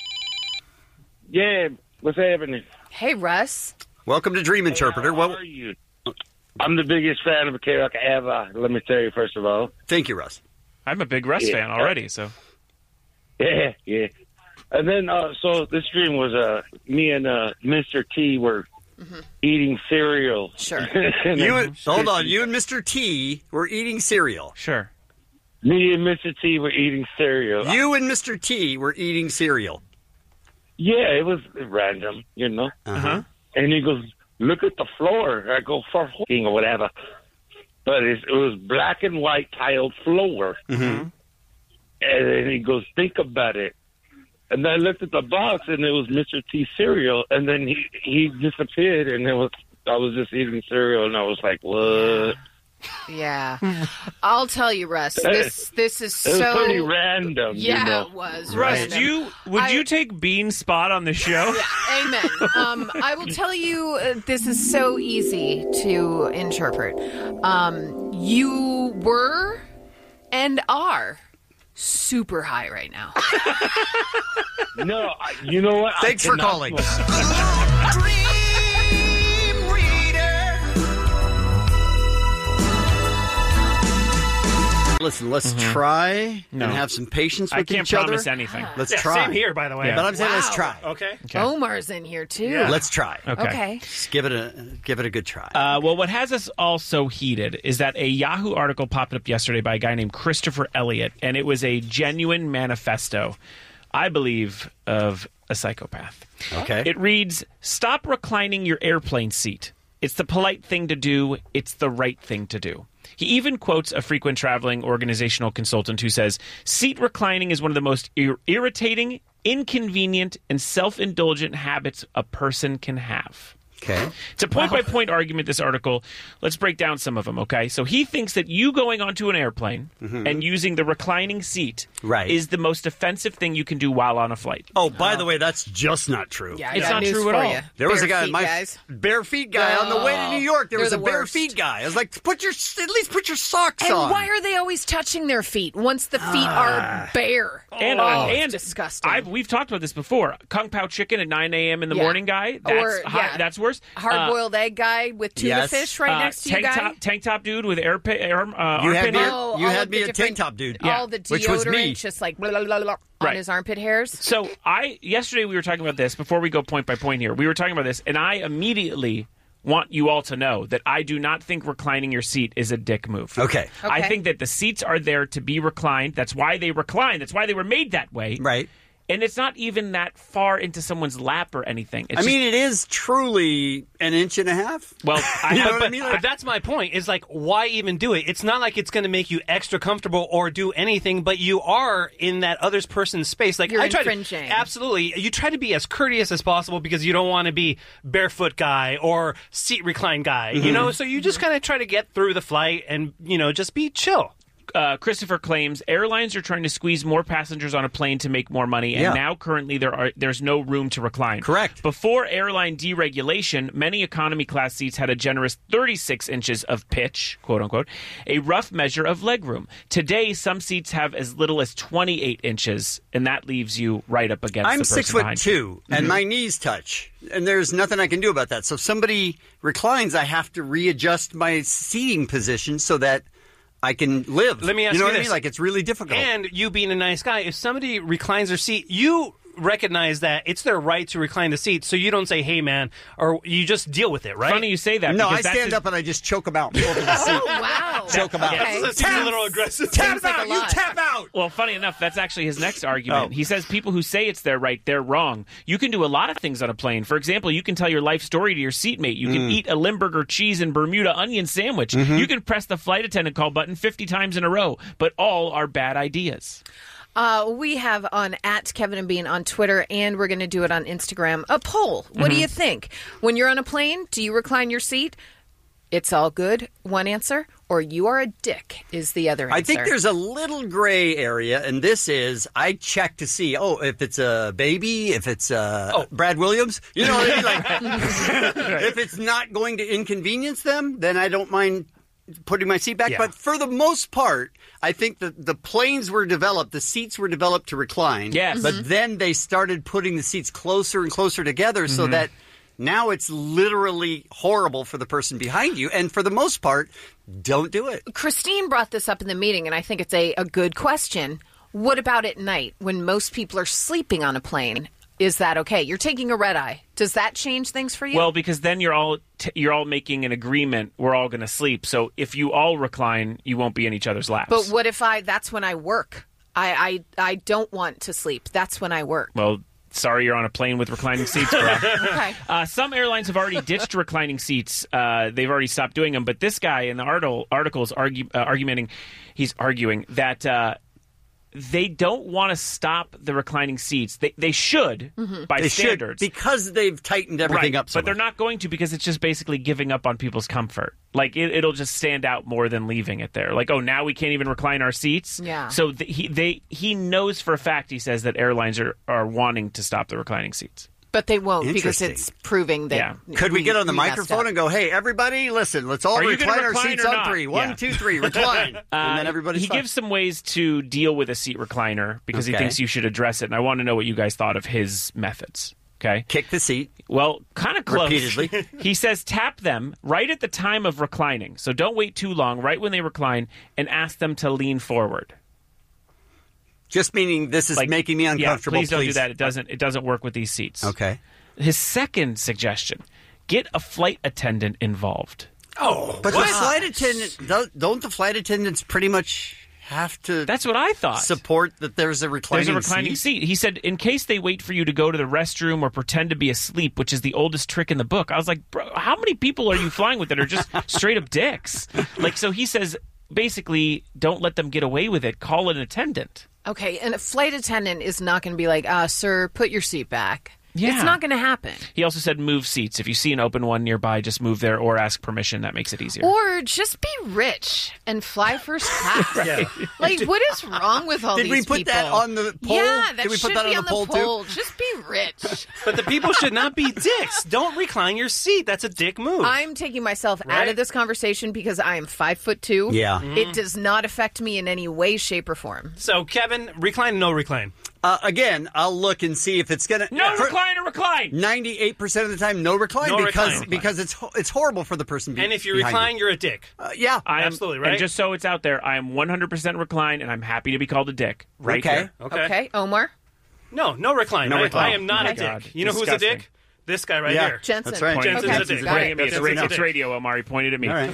Yeah, what's happening? Hey, Russ. Welcome to Dream Interpreter. How are you? I'm the biggest fan of K-Rock ever, let me tell you, first of all. Thank you, Russ. I'm a big Russ fan already, so. Yeah. And then, so this dream was me and Mr. T were eating cereal. Sure. Hold on. You and Mr. T were eating cereal. Sure. Me and Mr. T were eating cereal. You and Mr. T were eating cereal. Yeah, it was random, Uh-huh. And he goes, look at the floor. I go, for f***ing or whatever. But it was black and white tiled floor. And then he goes, think about it. And I looked at the box, and it was Mr. T cereal. And then he disappeared, and I was just eating cereal, and I was like, what? Yeah. I'll tell you, Russ, this is so... It was pretty random, Yeah, it was Russ, random. would you take Bean's spot on the show? Yeah, amen. I will tell you, this is so easy to interpret. You were and are super high right now. No, you know what? Thanks for calling. Listen, let's try and have some patience with can't each other. promise anything. Let's try. Same here, by the way. Yeah. But I'm saying let's try. Okay. Omar's in here too. Yeah. Let's try. Okay. Just give it a good try. Well, what has us all so heated is that a Yahoo article popped up yesterday by a guy named Christopher Elliott, and it was a genuine manifesto, I believe, of a psychopath. Okay. It reads, "Stop reclining your airplane seat. It's the polite thing to do. It's the right thing to do." He even quotes a frequent traveling organizational consultant who says, "Seat reclining is one of the most irritating, inconvenient, and self-indulgent habits a person can have." Okay. It's a point-by-point argument, this article. Let's break down some of them, okay? So he thinks that you going onto an airplane and using the reclining seat is the most offensive thing you can do while on a flight. Oh, by the way, that's just not true. Yeah, It's not true at all. There was a guy, guys. bare feet guy on the way to New York. There was a bare feet guy. I was like, at least put your socks And on. why are they always touching their feet once the feet are bare? And it's disgusting. We've talked about this before. Kung Pao chicken at 9 a.m. in the morning guy. That's worse. Hard-boiled egg guy with tuna fish right next to you, guy. Tank top dude with You had me a tank top dude. All the which was me. deodorant just like blah, blah, blah, blah, on his armpit hairs. So yesterday we were talking about this, before we go point by point here, we were talking about this, and I immediately want you all to know that I do not think reclining your seat is a dick move. Okay. I think that the seats are there to be reclined. That's why they recline. That's why they were made that way. Right. And it's not even that far into someone's lap or anything. It's it is truly an inch and a half. Well, but that's my point. Is like, why even do it? It's not like it's going to make you extra comfortable or do anything, but you are in that other person's space. Like You're I try infringing. Absolutely. You try to be as courteous as possible because you don't want to be barefoot guy or seat recline guy. You know, so you just kind of try to get through the flight and just be chill. Christopher claims airlines are trying to squeeze more passengers on a plane to make more money, and now currently there's no room to recline. Correct. Before airline deregulation, many economy class seats had a generous 36 inches of pitch, quote unquote, a rough measure of legroom. Today, some seats have as little as 28 inches, and that leaves you right up against the person behind you. I'm 6'2", and my knees touch, and there's nothing I can do about that. So if somebody reclines, I have to readjust my seating position so that I can live. Let me ask you know you what I this. mean? Like, it's really difficult. And you being a nice guy, if somebody reclines their seat, you recognize that it's their right to recline the seat, so you don't say, "Hey, man," or you just deal with it, right? Funny you say that. No, I because stand up and I just choke them out over the seat. Oh, wow. Choke them out. Okay. That's a little aggressive. Tap out! You tap out! Well, funny enough, that's actually his next argument. He says people who say it's their right, they're wrong. You can do a lot of things on a plane. For example, you can tell your life story to your seatmate. You can eat a Limburger cheese and Bermuda onion sandwich. You can press the flight attendant call button 50 times in a row. But all are bad ideas. We have on @KevinandBean on Twitter, and we're going to do it on Instagram, a poll. What do you think? When you're on a plane, do you recline your seat? It's all good, one answer, or you are a dick is the other answer. I think there's a little gray area, and this is, I check to see, if it's a baby, if it's Brad Williams, you know what I mean? Like, if it's not going to inconvenience them, then I don't mind putting my seat back. Yeah. But for the most part, I think that the planes were developed, the seats were developed to recline. Yes. But then they started putting the seats closer and closer together so that now it's literally horrible for the person behind you. And for the most part, don't do it. Christine brought this up in the meeting, and I think it's a good question. What about at night when most people are sleeping on a plane? Is that okay? You're taking a red eye. Does that change things for you? Well, because then you're all making an agreement. We're all going to sleep. So if you all recline, you won't be in each other's laps. But what if that's when I work? I don't want to sleep. That's when I work. Well, sorry you're on a plane with reclining seats, bro. Okay. Some airlines have already ditched reclining seats. They've already stopped doing them. But this guy in the article is arguing that they don't want to stop the reclining seats. They should, by standards. Because they've tightened everything up so but they're not going to, because it's just basically giving up on people's comfort. Like, it'll just stand out more than leaving it there. Like, now we can't even recline our seats? Yeah. So he knows for a fact, he says, that airlines are wanting to stop the reclining seats. But they won't, because it's proving that. Could we get on the microphone and go, "Hey, everybody, listen, let's all recline our seats on 3. 1, 2, 3, recline." And then everybody's fine. gives some ways to deal with a seat recliner because he thinks you should address it. And I want to know what you guys thought of his methods. Okay. Kick the seat. Well, kind of close. Repeatedly. He says tap them right at the time of reclining. So don't wait too long, right when they recline, and ask them to lean forward. Just meaning this is making me uncomfortable. Yeah, please don't do that. It doesn't work with these seats. Okay. His second suggestion, get a flight attendant involved. Oh, but the flight attendant, don't the flight attendants pretty much have to... That's what I thought. Support that there's a reclining seat. He said, in case they wait for you to go to the restroom or pretend to be asleep, which is the oldest trick in the book. I was like, bro, how many people are you flying with that are just straight up dicks? So he says, basically, don't let them get away with it. Call an attendant. Okay, and a flight attendant is not going to be like, sir, put your seat back. Yeah. It's not going to happen. He also said move seats. If you see an open one nearby, just move there or ask permission. That makes it easier. Or just be rich and fly first class. Right. Like, what is wrong with all these people? Did we put that on the poll? Yeah, that Did we should put that be on the poll, too? Just be rich. But the people should not be dicks. Don't recline your seat. That's a dick move. I'm taking myself out of this conversation because I am 5'2". Yeah. It does not affect me in any way, shape, or form. So, Kevin, recline, no recline? Again, I'll look and see if it's going to... No recline or recline! 98% of the time, no recline, No because recline. because it's horrible for the person behind And if you recline, you're a dick. Yeah. Absolutely, right? And just so it's out there, I am 100% reclined, and I'm happy to be called a dick. Right here. Okay. Omar? No recline. No I recline. am not a Okay. dick. You know who's Disgusting. a dick? This guy right Yeah. here. Jensen. That's right. Jensen's Okay. a dick. Got it. Pointing at me. That's It's radio, Omar. He pointed at me. All right.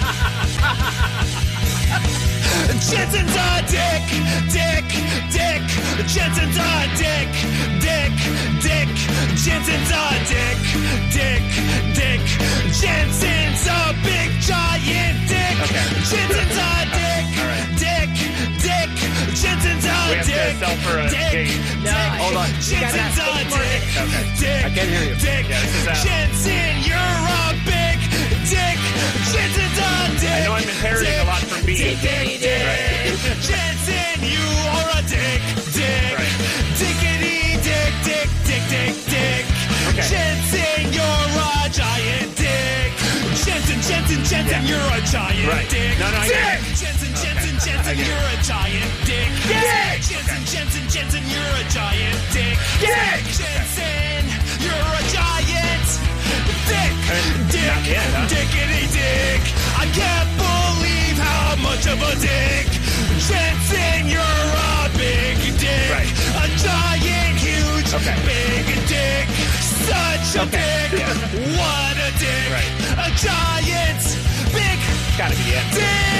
Jensen's a dick, dick, dick. Jensen's a dick, dick, dick. Jensen's a dick, dick, dick. Jensen's a big giant dick. Jensen's a dick, dick, dick. Jensen's a We have to dick, sell for a dick, game. dick. Hold on. Jensen's a dick, dick. I can't hear you. Dick. Yeah, this is out. Jensen, you're a big dick. Jensen's a dick. I know I'm inheriting a lot from being. Dick, dick. Jensen, you are a dick, dick. Right. Dickety, dick, dick, dick, dick, dick. Okay. Jensen, you're a giant dick. Jensen, you're a giant Right. dick. No, I dick. get it. Jensen, you're a giant dick. Dick. Jensen, you're a giant dick. Dick. Jensen, you're a giant dick. Dick. Not yet, huh? Dickety dick. I can't believe how much of a dick. Jensen, you're a big dick. Right. A giant, huge, big dick. Such a dick. Yeah. What a dick. Right. A giant, big Gotta be it.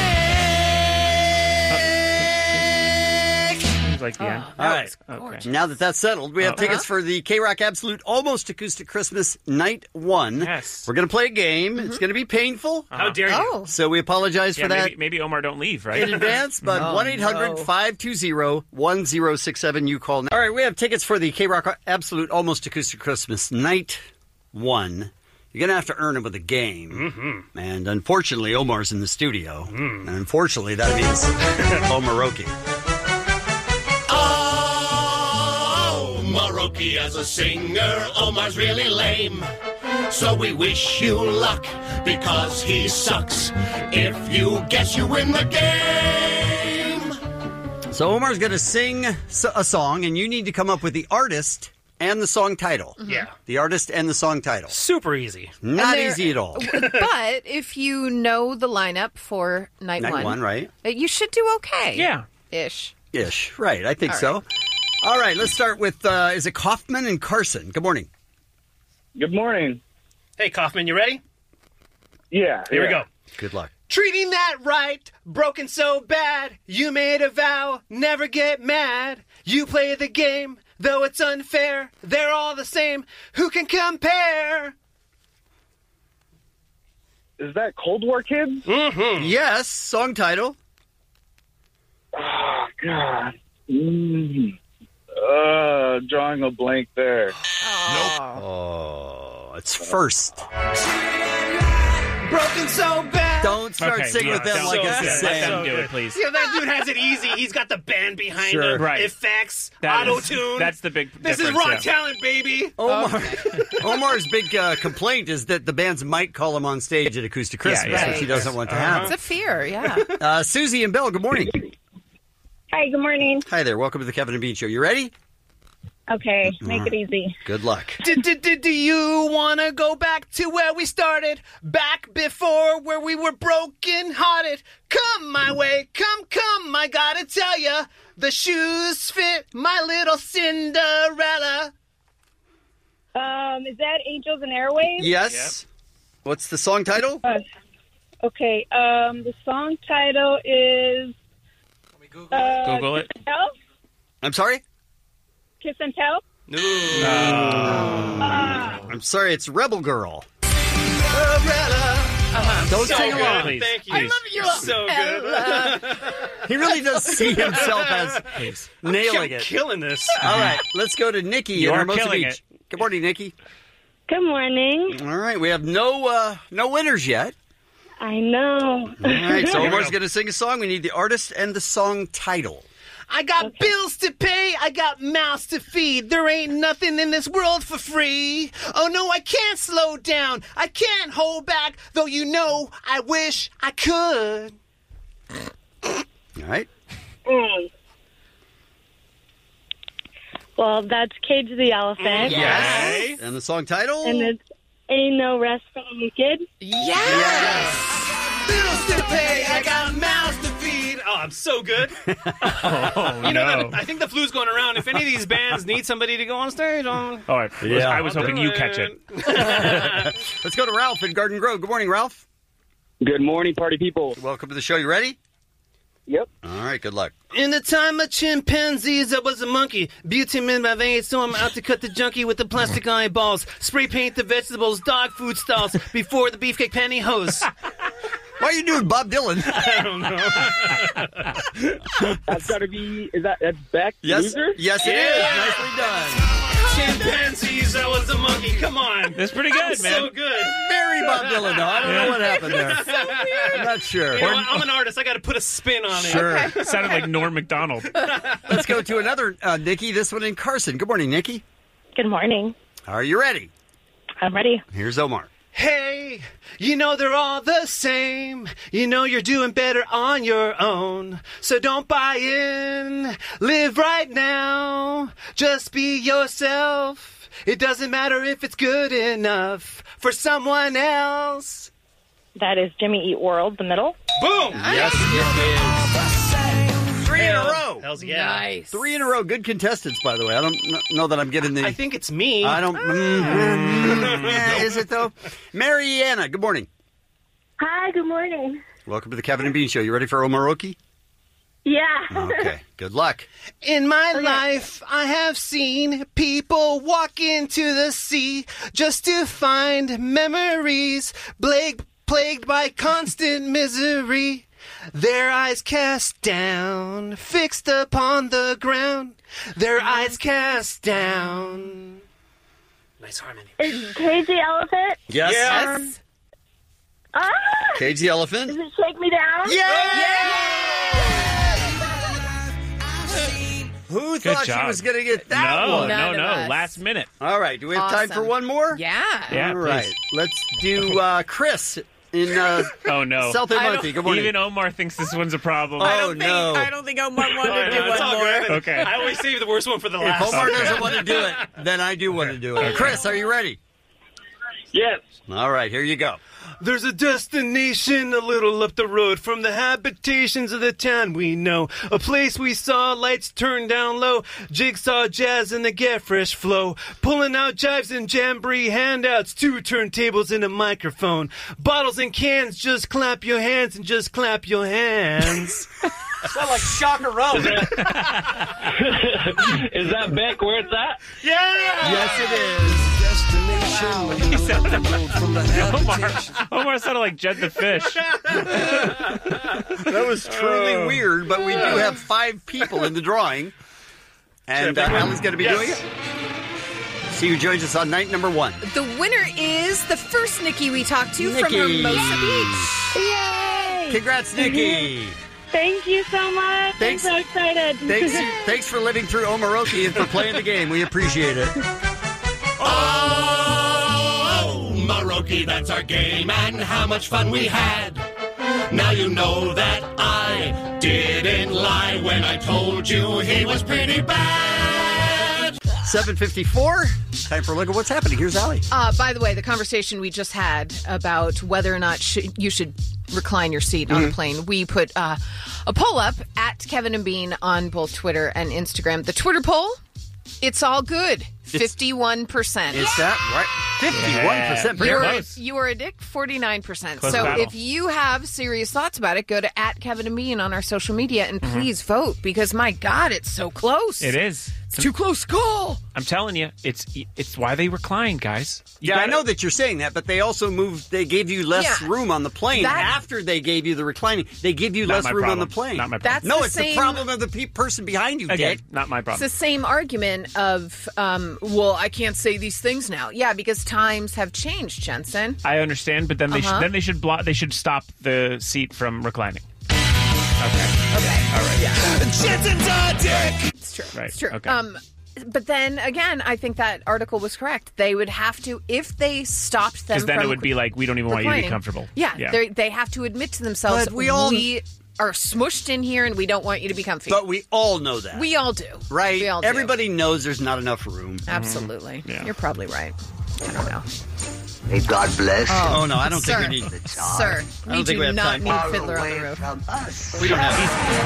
dick. Seems like the end. All right. Okay. Now that that's settled, we have tickets for the K-Rock Absolute Almost Acoustic Christmas Night 1. Yes. We're going to play a game. It's going to be painful. How dare you? Oh. So we apologize Yeah, for that maybe Omar don't leave, right? in advance, but No, 1-800-520-1067, you call now. All right, we have tickets for the K-Rock Absolute Almost Acoustic Christmas Night 1. You're going to have to earn it with a game. Mm-hmm. And unfortunately, Omar's in the studio. And unfortunately, that means Omaroki. Oh, Maroki as a singer, Omar's really lame. So we wish you luck because he sucks. If you guess, you win the game. So Omar's going to sing a song, and you need to come up with the artist and the song title. Yeah. The artist and the song title. Super easy. Not easy at all. But if you know the lineup for night Night one, right? You should do okay. Yeah. Ish. Ish. Right, I think All so. All right, let's start with, is it Kaufman and Carson? Good morning. Good morning. Hey, Kaufman, you ready? Yeah. Here we go. Good luck. Treating that right, broken so bad. You made a vow, never get mad. You play the game, though it's unfair. They're all the same. Who can compare? Is that Cold War Kids? Mm-hmm. Yes, song title. Oh, God. Drawing a blank there. Oh, it's First. Broken so bad. Don't start singing with them like it's the Let same. them do it, please. You know, that dude has it easy. He's got the band behind Sure. him. Right. Effects, That is- auto-tune. that's the big This is difference, raw yeah. talent, baby. Omar's big complaint is that the bands might call him on stage at Acoustic Christmas, yeah. which he doesn't want to happen. It's a fear, yeah. Susie and Bill, good morning. Hi, good morning. Hi there. Welcome to the Kevin and Bean Show. You ready? Okay, make it easy. Good luck. Do you want to go back to where we started? Back before where we were broken hearted? Come my way, come, I gotta tell ya. The shoes fit my little Cinderella. Is that Angels and Airwaves? Yes. Yep. What's the song title? Okay, the song title is... Google it. Tell? I'm sorry? Kiss and Tell? No. I'm sorry, it's Rebel Girl. Don't sing along. Please. Thank you. I love you. So good. He really does see himself as nailing it. Killing this. All right, let's go to Nikki You in are Hermosa killing Beach. it. Good morning, Nikki. Good morning. All right, we have no winners yet. I know. All right, so Omar's going to sing a song. We need the artist and the song title. I got bills to pay, I got mouths to feed. There ain't nothing in this world for free. Oh no, I can't slow down, I can't hold back, though you know I wish I could. All right. Well, that's Cage the Elephant. Yes. And the song title? And it's Ain't No Rest for the Wicked. Bills to pay, I got mouths to feed. Oh, I'm so good. I think the flu's going around. If any of these bands need somebody to go on stage, I was hoping you catch it. Let's go to Ralph in Garden Grove. Good morning, Ralph. Good morning, party people. Welcome to the show. You ready? Yep. All right, good luck. In the time of chimpanzees, I was a monkey. Butane in my veins, so I'm out to cut the junkie with the plastic eyeballs. Spray paint the vegetables, dog food stalls, before the beefcake pantyhose. Why are you doing Bob Dylan? I don't know. That's got to be, that's Beck? Yes, Loser? yes it is. Nicely done. Chimpanzees, I was a monkey. Come on. That's pretty good, man. So good. Very Bob Dylan, though. I don't know what happened there. I'm not sure. You know what? I'm an artist. I got to put a spin on it. Sure. Okay. Sounded like Norm Macdonald. Let's go to another Nikki, this one in Carson. Good morning, Nikki. Good morning. Are you ready? I'm ready. Here's Omar. Hey, you know they're all the same. You know you're doing better on your own. So don't buy in. Live right now. Just be yourself. It doesn't matter if it's good enough for someone else. That is Jimmy Eat World, the middle. Boom! Yes, it is. 3 in a row. Hells yeah. Nice. 3 in a row. Good contestants, by the way. I don't know that I'm getting the... I think it's me. I don't... Is it, though? Mariana, good morning. Hi, good morning. Welcome to the Kevin and Bean Show. You ready for Omaroki? Yeah. Okay, good luck. In my life, I have seen people walk into the sea just to find memories plagued by constant misery. Their eyes cast down, fixed upon the ground. Their eyes cast down. Nice harmony. Is Cage the Elephant? Yes. Ah! Cage the Elephant. Does it Shake Me Down? Who Good thought job. she was going to get that one? No. None of us. Last minute. All right, do we have time for one more? Yeah. Yeah, All right, please. let's do Chris in Oh, no. South Monty. Good morning. Even Omar thinks this one's a problem. Oh, no. I don't think Omar wanted to do It's one all more. good. Okay. I always save the worst one for the If last. Omar doesn't want to do it, then I do want to do it. Chris, are you ready? Yes. All right, here you go. There's a destination a little up the road from the habitations of the town we know. A place we saw lights turned down low, jigsaw jazz and the get fresh flow. Pulling out jives and jamboree handouts, 2 turntables and a microphone. Bottles and cans, just clap your hands and just clap your hands. Sound like Shockeroo. Is that Beck where it's at? Yeah! Yes, it is. Omar sounded like Jed the Fish. That was truly weird, but we do have 5 people in the drawing. And Allie's going to be doing it. See who joins us on night number 1. The winner is the first Nikki we talked to from Nikki. Hermosa Beach. Yay! Congrats, Nikki. Thank you so much. Thanks. I'm so excited. Thanks for living through Omaroki and for playing the game. We appreciate it. Oh, Maroki, that's our game, and how much fun we had. Now you know that I didn't lie when I told you he was pretty bad. 7:54. Time for a look at what's happening. Here's Allie. By the way, the conversation we just had about whether or not you should recline your seat on a plane, we put a poll up at Kevin and Bean on both Twitter and Instagram. The Twitter poll, it's all good. 51%. Is that right? 51%. Pretty close. You are a dick, 49%. Close so battle. if you have serious thoughts about it, go to at Kevin and Bean on our social media and please vote because, my God, it's so close. It is. It's too close to call. I'm telling you, it's why they recline, guys. I know that you're saying that, but they also they gave you less room on the plane after they gave you the reclining. They give you less room on the plane. Not my problem. That's the problem of the person behind you, Again, Dick. not my problem. It's the same argument of, well, I can't say these things now. Yeah, because times have changed, Jensen. I understand, but then they should stop the seat from reclining. Okay. All right. Yeah. Jensen's on dick. It's true. Right. It's true. Okay. But then again, I think that article was correct. They would have to, if they stopped them, Because then it would be like, we don't even want you to be comfortable. Yeah. They have to admit to themselves, But we are smushed in here and we don't want you to be comfy. But we all know that. We all do. Right? We all do. Everybody knows there's not enough room. Absolutely. Yeah. You're probably right. I don't know. May God bless. Oh, no, I don't Sir. think we need the Sir, I don't we think do we have not time. need Fiddler on the Roof. We don't have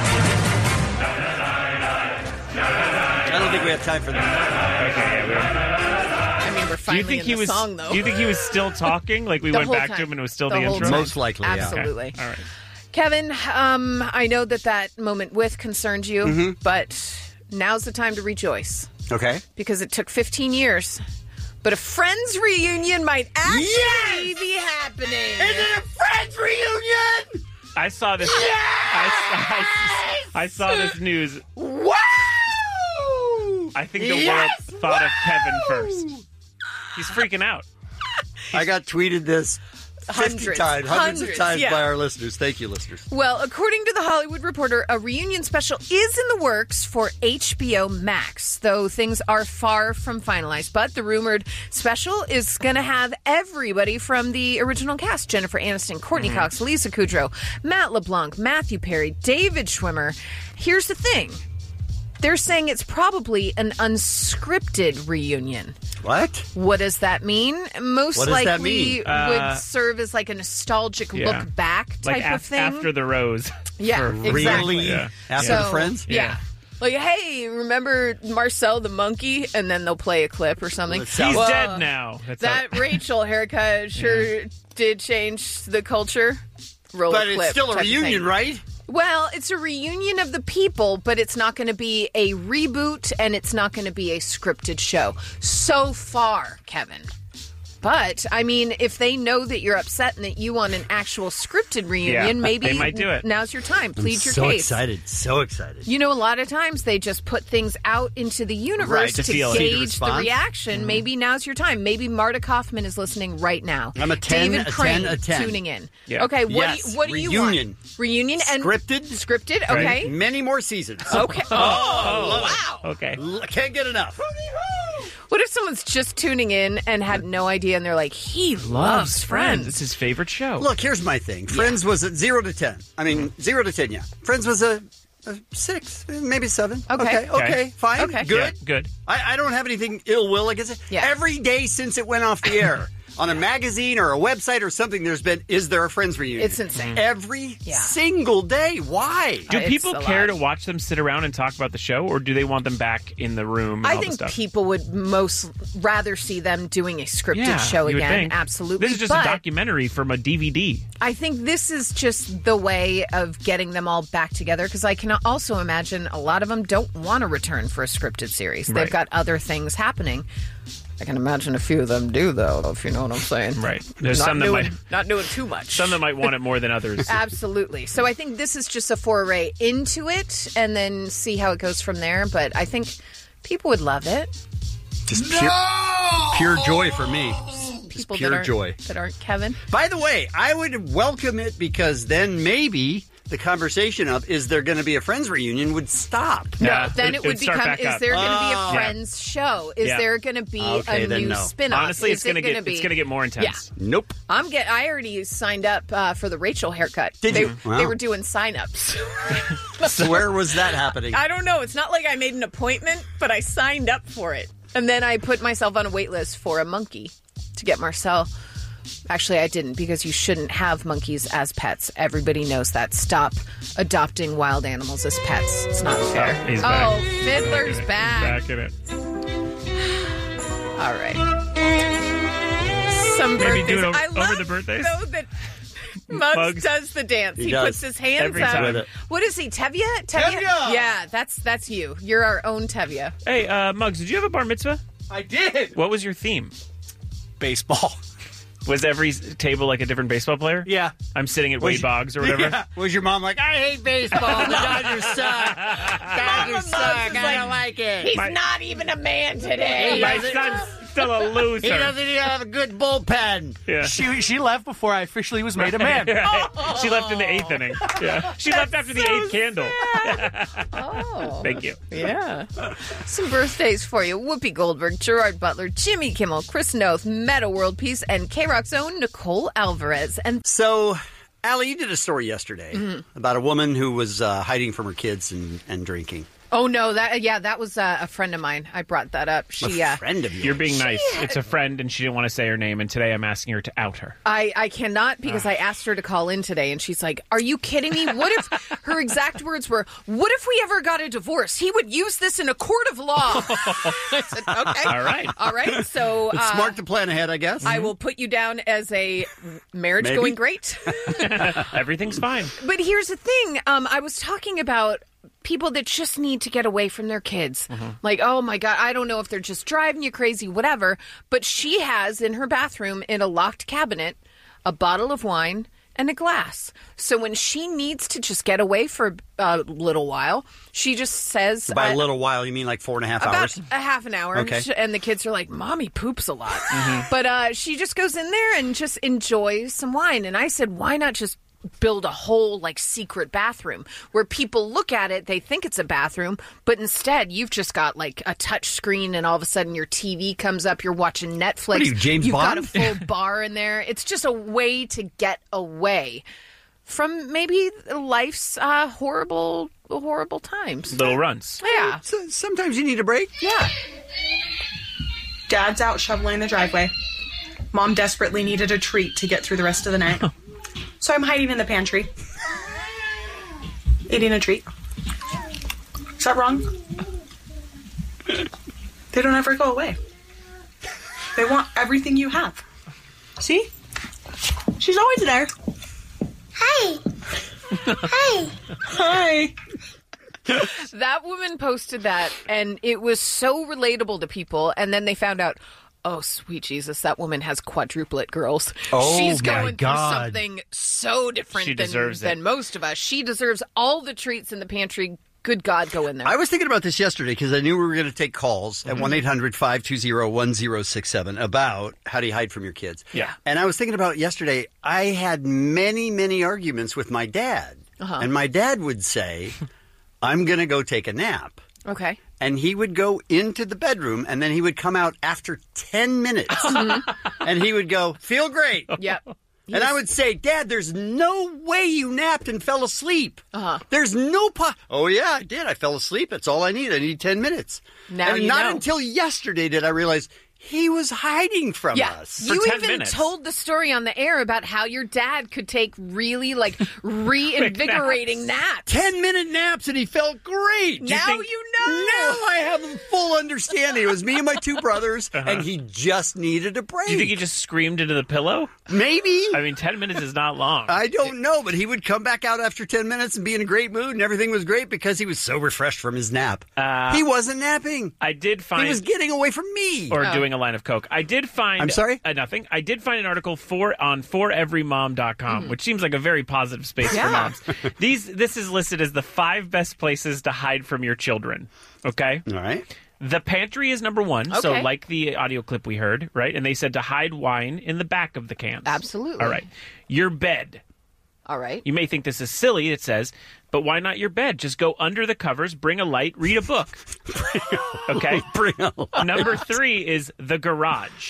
I don't think we have time for that. I mean, we're finally in the song, though. Do you think he was still talking? Like we The went whole back time. to him and it was still The the whole intro? time. Most likely, yeah. Absolutely. Okay. All right. Kevin, I know that moment with concerned you, but now's the time to rejoice. Okay. Because it took 15 years. But a Friends reunion might actually be happening. Is it a Friends reunion? I saw this. I saw this news. Wow! I think the world thought of Kevin first. He's freaking out. I got tweeted this 50 times, hundreds of times by our listeners. Thank you, listeners. Well, according to The Hollywood Reporter, a reunion special is in the works for HBO Max, though things are far from finalized. But the rumored special is going to have everybody from the original cast: Jennifer Aniston, Courtney Cox, Lisa Kudrow, Matt LeBlanc, Matthew Perry, David Schwimmer. Here's the thing. They're saying it's probably an unscripted reunion. What? What does that mean? Most What does that likely mean? would serve as like a nostalgic look back type of thing. After the rose. Yeah, exactly. Really? Yeah. After the Friends? Yeah. Like, hey, remember Marcel the monkey? And then they'll play a clip or something. He's dead now. That Rachel haircut sure did change the culture. Roll But a it's clip still a type of reunion, thing. right? Well, it's a reunion of the people, but it's not going to be a reboot and it's not going to be a scripted show. So far, Kevin. But, I mean, if they know that you're upset and that you want an actual scripted reunion, maybe they might do it. Now's your time. Plead your so case. So excited. You know, a lot of times they just put things out into the universe Right, to to feel it. See the gauge the response. reaction. Maybe now's your time. Maybe Marta Kaufman is listening right now. I'm a 10, David a Crane 10, a 10. tuning in. Yeah. Okay, Yes, what do you reunion. want? Reunion and Scripted? Scripted, okay. Right? Many more seasons. Okay. Oh, wow. Okay. Can't get enough. What if someone's just tuning in and had no idea and they're like, he loves Friends. It's his favorite show. Look, here's my thing. Friends was at 0 to 10. I mean, 0 to 10, yeah. Friends was a 6, maybe 7. Okay, fine. Okay. Good. Yeah, good. I don't have anything ill will against it. Yeah. Every day since it went off the air, on a magazine or a website or something, is there a Friends reunion? It's insane. Every single day. Why? Do It's people a care lot. to watch them sit around and talk about the show, or do they want them back in the room and I all think the stuff? people would most rather see them doing a scripted Yeah, show you would again. think. Absolutely. This is just But a documentary from a DVD. I think this is just the way of getting them all back together, because I can also imagine a lot of them don't want to return for a scripted series. They've Right. got other things happening. I can imagine a few of them do, though, if you know what I'm saying. Right. There's not some that doing, might not doing too much. some that might want it more than others. Absolutely. So I think this is just a foray into it and then see how it goes from there. But I think people would love it. Just pure joy for me. People pure that aren't, joy. that aren't Kevin. By the way, I would welcome it because then maybe the conversation of is there going to be a Friends reunion would stop. Yeah, Then it would start become, back is up. there going to be Oh. a Friends show? Is Yeah. there going to be Okay, a then new no. spin-off? Honestly, Is it's it gonna get more intense. Nope. I already signed up for the Rachel haircut. Did they, you? Wow. They were doing sign-ups. So where was that happening? I don't know. It's not like I made an appointment, but I signed up for it. And then I put myself on a wait list for a monkey to get Marcel. Actually, I didn't, because you shouldn't have monkeys as pets. Everybody knows that. Stop adopting wild animals as pets. It's not fair. He's back. Oh, Fiddler's back. Back in it. All right. Some Maybe birthdays. do it I over love, the birthdays. though, that Muggs does the dance. He does. puts his hands Every up. time. What is he, Tevye? Tevye! Yeah, that's you. You're our own Tevye. Hey, Muggs, did you have a bar mitzvah? I did. What was your theme? Baseball. Was every table like a different baseball player? Yeah. I'm sitting at Wade Boggs or whatever. Yeah. Was your mom like, I hate baseball, the Dodgers suck. Dodgers suck, I don't like it. He's not even a man today. My son's still a loser. He doesn't even have a good bullpen. Yeah. She left before I officially was made a man. Right. She left in the 8th inning. Yeah. She left after the 8th candle. Oh. Thank you. Yeah. Some birthdays for you. Whoopi Goldberg, Gerard Butler, Jimmy Kimmel, Chris Noth, Meta World Peace, and K-Rock's own Nicole Alvarez. And So, Allie, you did a story yesterday about a woman who was hiding from her kids and drinking. oh no, that was a friend of mine. I brought that up. She A friend of yours. You're being nice. It's a friend, and she didn't want to say her name, and today I'm asking her to out her. I cannot, because I asked her to call in today, and she's like, are you kidding me? What if, her exact words were, what if we ever got a divorce? He would use this in a court of law. I said, okay. All right. So It's smart to plan ahead, I guess. I will put you down as a marriage Maybe. going great. Everything's fine. But here's the thing. I was talking about people that just need to get away from their kids. Like, oh my God, I don't know if they're just driving you crazy, whatever. But she has in her bathroom, in a locked cabinet, a bottle of wine and a glass. So when she needs to just get away for a little while, she just says... By a little while, you mean like 4.5 about hours? a half an hour. Okay. And the kids are like, Mommy poops a lot. But she just goes in there and just enjoys some wine. And I said, why not just build a whole like secret bathroom where people look at it, they think it's a bathroom, but instead you've just got like a touch screen and all of a sudden your TV comes up, you're watching Netflix. What are you, James You've got Bond? a full bar in there. It's just a way to get away from maybe life's horrible times. Little runs. Yeah. So sometimes you need a break. Yeah. Dad's out shoveling the driveway. Mom desperately needed a treat to get through the rest of the night. So I'm hiding in the pantry. Eating a treat. Is that wrong? They don't ever go away. They want everything you have. See? She's always there. Hi. Hi. Hi. That woman posted that, and it was so relatable to people. And then they found out, oh, sweet Jesus, that woman has quadruplet girls. Oh, She's my going God. through something so different She deserves it. than most of us. She deserves all the treats in the pantry. Good God, go in there. I was thinking about this yesterday because I knew we were going to take calls at 1-800-520-1067 about how do you hide from your kids. Yeah. And I was thinking about it yesterday. I had many, many arguments with my dad. And my dad would say, I'm going to go take a nap. Okay. And he would go into the bedroom, and then he would come out after 10 minutes. And he would go, feel great. Yep. And I would say, Dad, there's no way you napped and fell asleep. There's no Oh, yeah, I did. I fell asleep. That's all I need. I need 10 minutes. Now and you not know. until yesterday did I realize he was hiding from us. You even told the story on the air about how your dad could take really like reinvigorating naps. 10-minute naps, and he felt great. Now you know. Now I have a full understanding. It was me and my two brothers, and he just needed a break. Do you think he just screamed into the pillow? Maybe. I mean, 10 minutes is not long. I don't know, but he would come back out after 10 minutes and be in a great mood, and everything was great because he was so refreshed from his nap. He wasn't napping. I did find... He was getting away from me. Or doing a line of coke. I did find... I'm sorry? Nothing. I did find an article on foreverymom.com, which seems like a very positive space for moms. This is listed as the 5 best places to hide from your children. Okay? All right. The pantry is number 1, so Okay. like the audio clip we heard, right? And they said to hide wine in the back of the cans. Absolutely. All right. Your bed. All right. You may think this is silly, it says, but why not your bed? Just go under the covers, bring a light, read a book. Okay? Bring a light. Number 3 is the garage.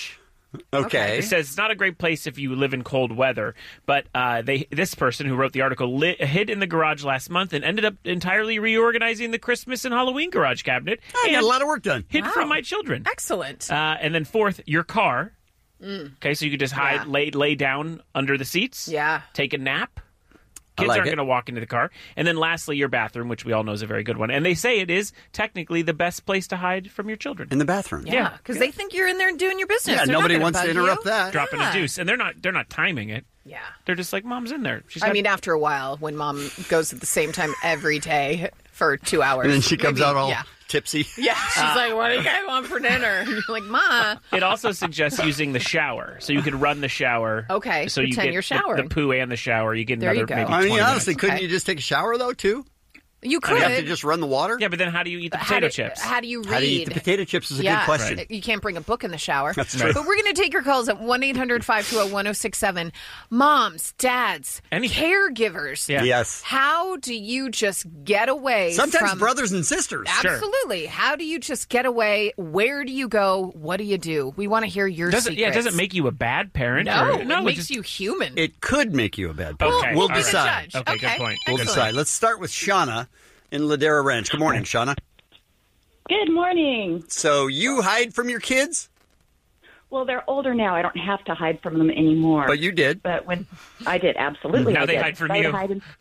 Okay. It says it's not a great place if you live in cold weather, but this person who wrote the article hid in the garage last month and ended up entirely reorganizing the Christmas and Halloween garage cabinet. I got a lot of work done. Hid from my children. Excellent. And then fourth, your car. Mm. Okay, so you could just hide, lay down under the seats. Yeah. Take a nap. Kids like aren't it. going to walk into the car. And then lastly, your bathroom, which we all know is a very good one. And they say it is technically the best place to hide from your children. In the bathroom. Yeah, because they think you're in there doing your business. Yeah, They're nobody not gonna wants to bug interrupt you. that. Dropping a deuce. And they're not timing it. Yeah. They're just like, Mom's in there. I mean, after a while, when Mom goes at the same time every day for 2 hours. And then she comes maybe- out all yeah. tipsy. Yeah, she's like, what do you guys want for dinner? And you're like, Ma. It also suggests using the shower. So you could run the shower. Okay, So you pretend get you're the showering. poo and the shower. You get There you another go. maybe I 20 mean, honestly, minutes. couldn't you just take a shower, though, too? You You could. have to just run the water? Yeah, but then how do you eat the How potato do- chips? How do you read? How do you eat the potato chips is a yeah, good question. You can't bring a book in the shower. That's true. But we're going to take your calls at 1-800-520-1067. Moms, dads, caregivers. Yeah. Yes. How do you just get away Sometimes from... brothers and sisters. Absolutely. How do you just get away? Where do you go? What do you do? We want to hear your secrets. Yeah, it doesn't make you a bad parent. No, or- it it makes just- you human. It could make you a bad parent. Okay, We'll all right. decide. Judge. Okay, good point. We'll Good decide. point. Let's start with Shauna in Ladera Ranch. Good morning, Shauna. Good morning. So you hide from your kids? Well, they're older now. I don't have to hide from them anymore. But you did. But when I did, absolutely. Now I they did. hide from I would you. hide in-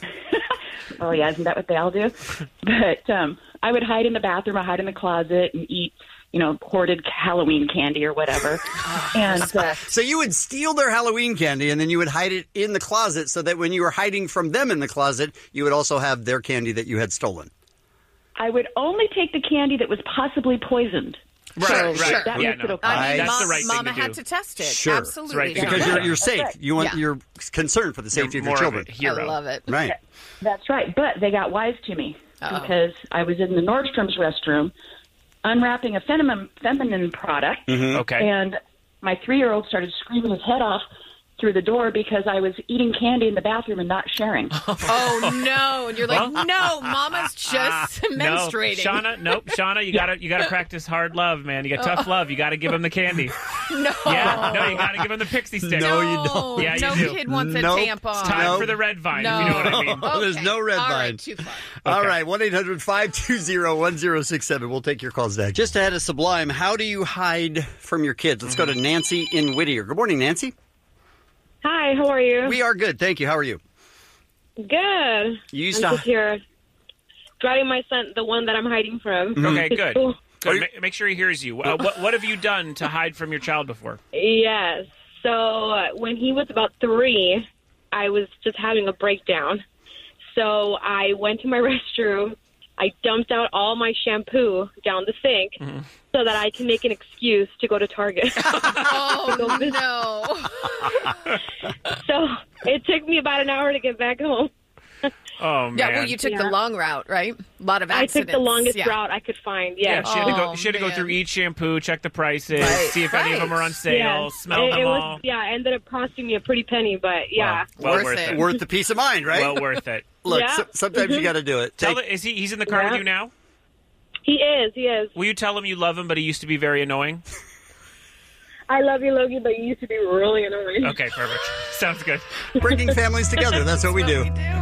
Oh, yeah, isn't that what they all do? But I would hide in the bathroom. I hide in the closet and eat, hoarded Halloween candy or whatever. And So you would steal their Halloween candy and then you would hide it in the closet so that when you were hiding from them in the closet, you would also have their candy that you had stolen. I would only take the candy that was possibly poisoned. Right. That Yeah, makes it no. okay. I mean, That's the right thing Mama to do. had to test it. Sure. Absolutely. That's right. Because Yeah. you're safe. You want Yeah. you're concerned for the safety You're of your more children. of a hero. I love it. Right. That's right. But they got wise to me Uh-oh. because I was in the Nordstrom's restroom unwrapping a feminine product. Okay. And my 3-year-old started screaming his head off through the door because I was eating candy in the bathroom and not sharing. Oh no! And you're like, no, Mama's just menstruating. Shauna, you gotta practice hard love, man. You got tough love. You gotta give him the candy. No. Yeah, no, you gotta give him the pixie stick. No, you don't. Yeah, no you do. kid wants Nope. a tampon. It's time for the red vine. No. If you know what I mean. Oh, there's no red All vine. right, too far. All Okay. right, 1-800-520-1067. We'll take your calls next. Just ahead of Sublime, how do you hide from your kids? Let's go to Nancy in Whittier. Good morning, Nancy. Hi, how are you? We are good, thank you. How are you? Good. You used I'm to... just here driving my son, the one that I'm hiding from. Okay, to good. school. Good. Make sure he hears you. What have you done to hide from your child before? Yes. So when he was about 3, I was just having a breakdown. So I went to my restroom. I dumped out all my shampoo down the sink so that I can make an excuse to go to Target. Oh no! So it took me about an hour to get back home. Oh man. Yeah, well, you took the long route, right? A lot of accidents. I took the longest Yeah. route I could find. Yeah, Yes. she had to go. Oh, She had to go man. through each shampoo, check the prices, Right. see if any of them are on sale, Yeah. smell it them was, all. Yeah, it ended up costing me a pretty penny, but yeah. Well Worth worth it. it. Worth the peace of mind, right? Well worth it. Look, Yeah. sometimes you got to do it. Tell Take- the, is he's in the car with Yeah. you now? He is. Will you tell him you love him, but he used to be very annoying? I love you, Logie, but you used to be really annoying. Okay, perfect. Sounds good. Bringing families together. That's what we do.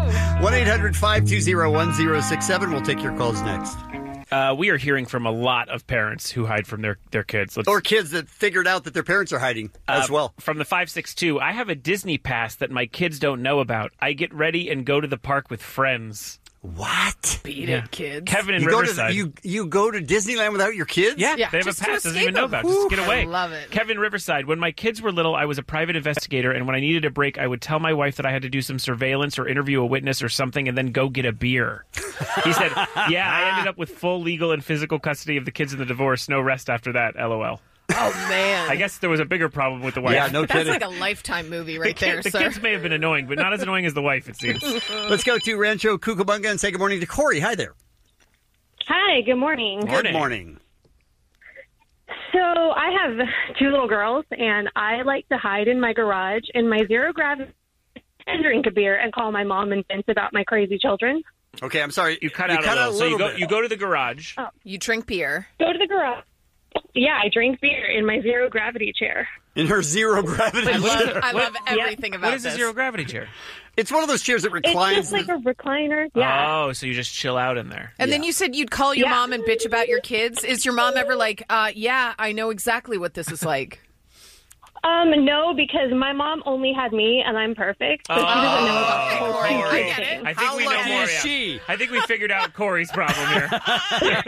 1-800-520-1067. We'll take your calls next. We are hearing from a lot of parents who hide from their kids. Or kids that figured out that their parents are hiding as well. From the 562, I have a Disney pass that my kids don't know about. I get ready and go to the park with friends. What? Beat Yeah. it, kids. Kevin in You go, Riverside. you go to Disneyland without your kids? Yeah, Yeah, they have a just to pass doesn't escape even know them. about it. Just get away. I love it. Kevin Riverside. When my kids were little, I was a private investigator, and when I needed a break, I would tell my wife that I had to do some surveillance or interview a witness or something, and then go get a beer. He said, "Yeah, I ended up with full legal and physical custody of the kids in the divorce. No rest after that. LOL." Oh man! I guess there was a bigger problem with the wife. Yeah, no That's kidding. like a Lifetime movie right there, The sir. kids may have been annoying, but not as annoying as the wife, it seems. Let's go to Rancho Cucamonga and say good morning to Corey. Hi there. Hi, good morning. Good morning. So I have 2 little girls, and I like to hide in my garage in my zero-gravity and drink a beer and call my mom and vent about my crazy children. Okay, I'm sorry. You cut out a little. So bit. you go to the garage. You drink beer. Go to the garage. Yeah, I drink beer in my zero gravity chair. In her zero gravity chair. I love everything about What is this. a zero gravity chair? It's one of those chairs that reclines. It's just like a recliner. Yeah. Oh, so you just chill out in there. And then you said you'd call your mom and bitch about your kids. Is your mom ever like, yeah, I know exactly what this is like? No, because my mom only had me, and I'm perfect, so she doesn't know about the whole thing. I think we know more. Yeah. I think we figured out Corey's problem here. Thank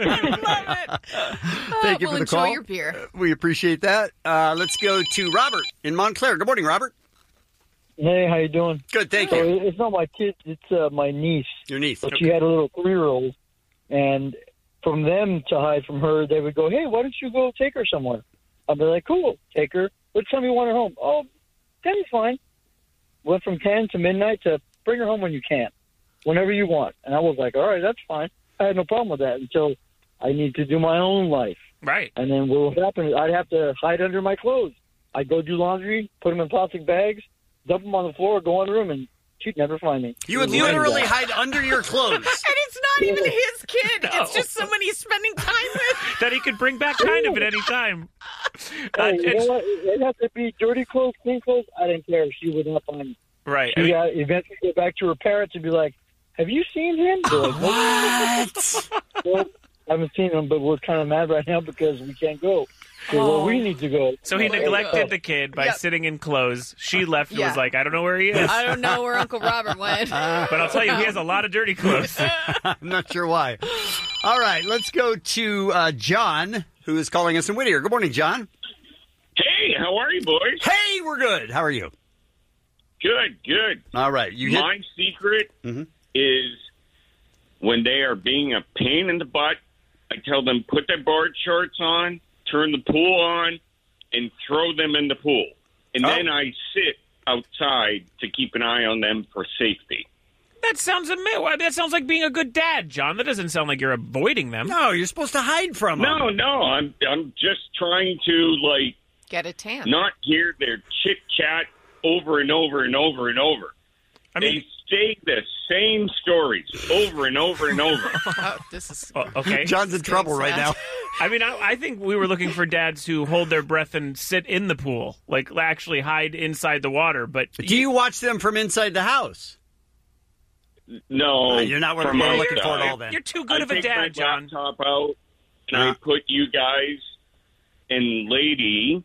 you Well, for the enjoy call. your beer. We appreciate that. Let's go to Robert in Montclair. Good morning, Robert. Hey, how you doing? Good, thank So you. it's not my kid, it's my niece. Your niece. So she had a little 3-year-old, and from them to hide from her, they would go, hey, why don't you go take her somewhere? I'd be like, cool, take her. What time you want her home? Oh, 10 is fine. Went from 10 to midnight to bring her home when you can, whenever you want. And I was like, all right, that's fine. I had no problem with that until I need to do my own life. Right. And then what would happen is I'd have to hide under my clothes. I'd go do laundry, put them in plastic bags, dump them on the floor, go in the room, and she'd never find me. You would literally hide under your clothes. And it's not even his kid. It's just someone he's spending time with. That he could bring back kind of at any time. Hey, you know what? It has to be dirty clothes, clean clothes. I didn't care. She would not find me. Right. She eventually get back to her parents and be like, have you seen him? They're like, what? Well, I haven't seen him, but we're kind of mad right now because we can't go. So well, we need to go. So he neglected the kid by sitting in clothes. She left and was like, I don't know where he is. I don't know where Uncle Robert went. But I'll tell you, he has a lot of dirty clothes. I'm not sure why. All right, let's go to John, who is calling us in Whittier. Good morning, John. Hey, how are you, boys? Hey, we're good. How are you? Good, good. All right. My secret is when they are being a pain in the butt, I tell them put their board shorts on, turn the pool on, and throw them in the pool. And then I sit outside to keep an eye on them for safety. That sounds like being a good dad, John. That doesn't sound like you're avoiding them. No, you're supposed to hide from them. No, I'm just trying to get a tan. Not hear their chit chat over and over and over and over. They say the same stories over and over and over. This is okay. John's in trouble right now. I mean, I think we were looking for dads who hold their breath and sit in the pool, like actually hide inside the water. But do you watch them from inside the house? No, you're not from looking for outside. it all then. You're too good of a I dad, take my John. laptop out and I put you guys and Lady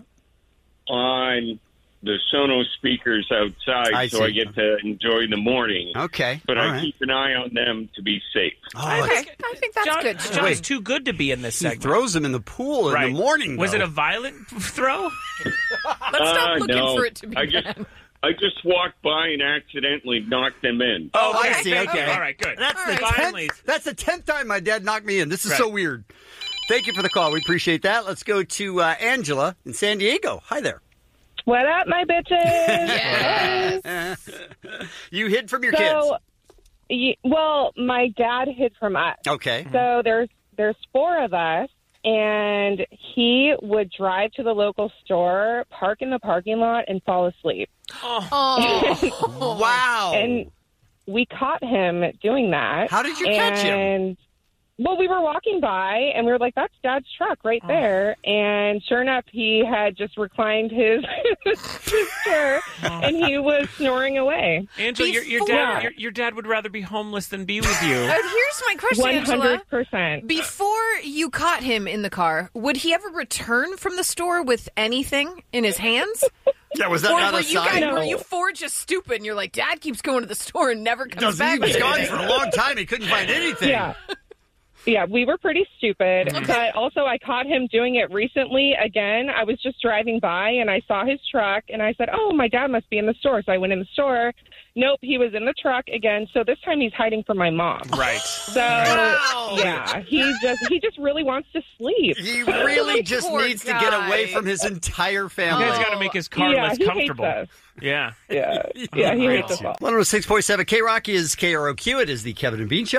on the Sonos speakers outside, I so see. I get to enjoy the morning. Okay, but all I right. keep an eye on them to be safe. I think that's good. John's too good to be in this He segment. throws them in the pool in the morning. Was though. it a violent throw? Let's stop looking no. for it to be I just walked by and accidentally knocked them in. Oh, I see. Okay. All right, good. That's the Finally. 10th time my dad knocked me in. This is Right. so weird. Thank you for the call. We appreciate that. Let's go to Angela in San Diego. Hi there. What up, my bitches? You hid from your kids. Well, my dad hid from us. Okay. So there's 4 of us, and he would drive to the local store, park in the parking lot, and fall asleep. Oh. Wow. And we caught him doing that. How did you catch him? Well, we were walking by, and we were like, that's Dad's truck right there. And sure enough, he had just reclined his chair, and he was snoring away. Angela, your dad would rather be homeless than be with you. Here's my question, Angela. 100%. Before you caught him in the car, would he ever return from the store with anything in his hands? Yeah, was that or not were a sign? Were you 4 just stupid and you're like, Dad keeps going to the store and never comes back? He was with gone anything." for a long time. He couldn't find anything. Yeah, we were pretty stupid, but also I caught him doing it recently again. I was just driving by and I saw his truck and I said, oh, my dad must be in the store. So I went in the store. Nope, he was in the truck again. So this time he's hiding from my mom. Right. So, yeah, he just really wants to sleep. He really just needs to get away from his entire family. You guys got to make his car less he comfortable. hates us. Yeah. Yeah, he hates us all. 106.7 K-Rock is KROQ. It is the Kevin and Bean Show.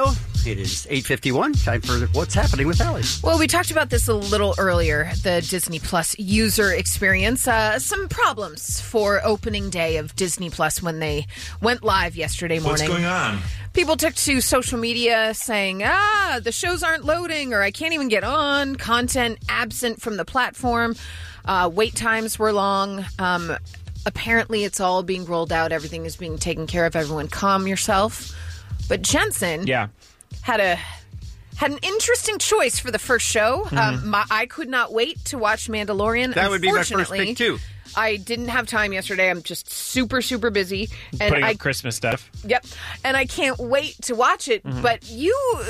It is 8:51. Time for What's Happening with Allie. Well, we talked about this a little earlier, the Disney Plus user experience. Some problems for opening day of Disney Plus when they went live yesterday morning. What's going on? People took to social media saying, the shows aren't loading, or I can't even get on, content absent from the platform, wait times were long. Apparently, it's all being rolled out. Everything is being taken care of. Everyone calm yourself. But Jensen had an interesting choice for the first show. I could not wait to watch Mandalorian. That would be my first pick, too. I didn't have time yesterday. I'm just super, super busy. And putting up Christmas stuff. Yep. And I can't wait to watch it. But you,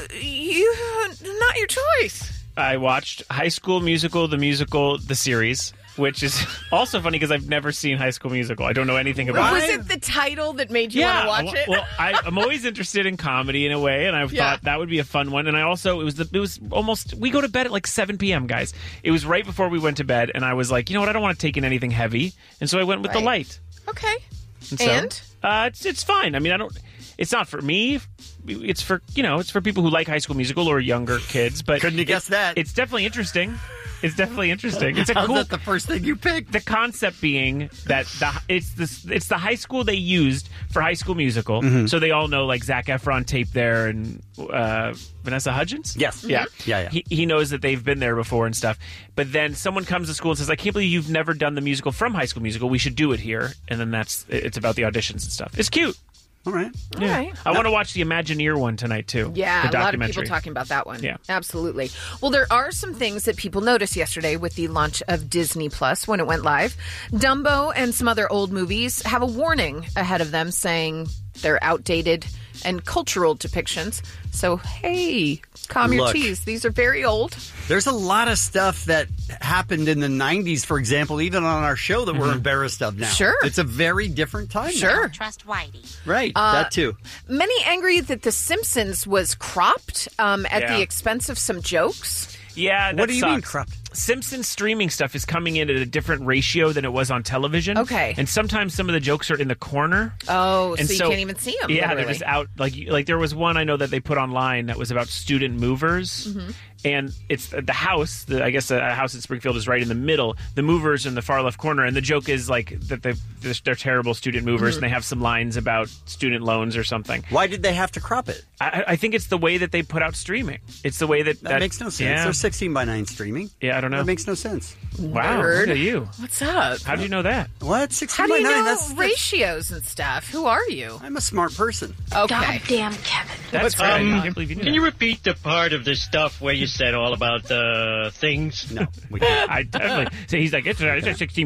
not your choice. I watched High School Musical, the series, which is also funny because I've never seen High School Musical. I don't know anything about it. Was it the title that made you want to watch it? Well, I'm always interested in comedy in a way, and I thought that would be a fun one. And I also, it was almost, we go to bed at like 7 p.m., guys. It was right before we went to bed, and I was like, you know what, I don't want to take in anything heavy. And so I went with the light. Okay. And? It's fine. I mean, it's not for me. It's for, it's for people who like High School Musical or younger kids. But couldn't you guess that? It's definitely interesting. It's definitely interesting. It's How's that the first thing you picked? The concept being that it's the high school they used for High School Musical, so they all know like Zac Efron taped there and Vanessa Hudgens. Yes, yeah. He knows that they've been there before and stuff. But then someone comes to school and says, "I can't believe you've never done the musical from High School Musical. We should do it here." And then it's about the auditions and stuff. It's cute. All right. All right. I want to watch the Imagineer one tonight, too. Yeah, the a lot of people talking about that one. Yeah. Absolutely. Well, there are some things that people noticed yesterday with the launch of Disney Plus when it went live. Dumbo and some other old movies have a warning ahead of them saying they're outdated and cultural depictions. So, hey, calm your teas. These are very old. There's a lot of stuff that happened in the 90s, for example, even on our show that we're embarrassed of now. Sure. It's a very different time Sure. now. Trust Whitey. Right, that too. Many angry that The Simpsons was cropped at the expense of some jokes. Yeah, that What do you mean sucks. cropped? Simpsons streaming stuff is coming in at a different ratio than it was on television. Okay. And sometimes some of the jokes are in the corner. Oh, And so you can't even see them. Yeah, literally. they're just out. Like there was one I know that they put online that was about student movers. And it's the house, I guess a house in Springfield is right in the middle. The movers in the far left corner. And the joke is like that they're terrible student movers and they have some lines about student loans or something. Why did they have to crop it? I think it's the way that they put out streaming. It's the way that makes no sense. Yeah. They're 16:9 streaming. Yeah, I don't know. That makes no sense. Wow, Nerd. look at you. What's up? How do you know that? What? How do you 16:9? know That's ratios and stuff? Who are you? I'm a smart person. Okay. Goddamn Kevin. That's right. I can't believe you knew Can that. you repeat the part of this stuff where you said all about the things? No, we can't. I definitely. So he's like, it's a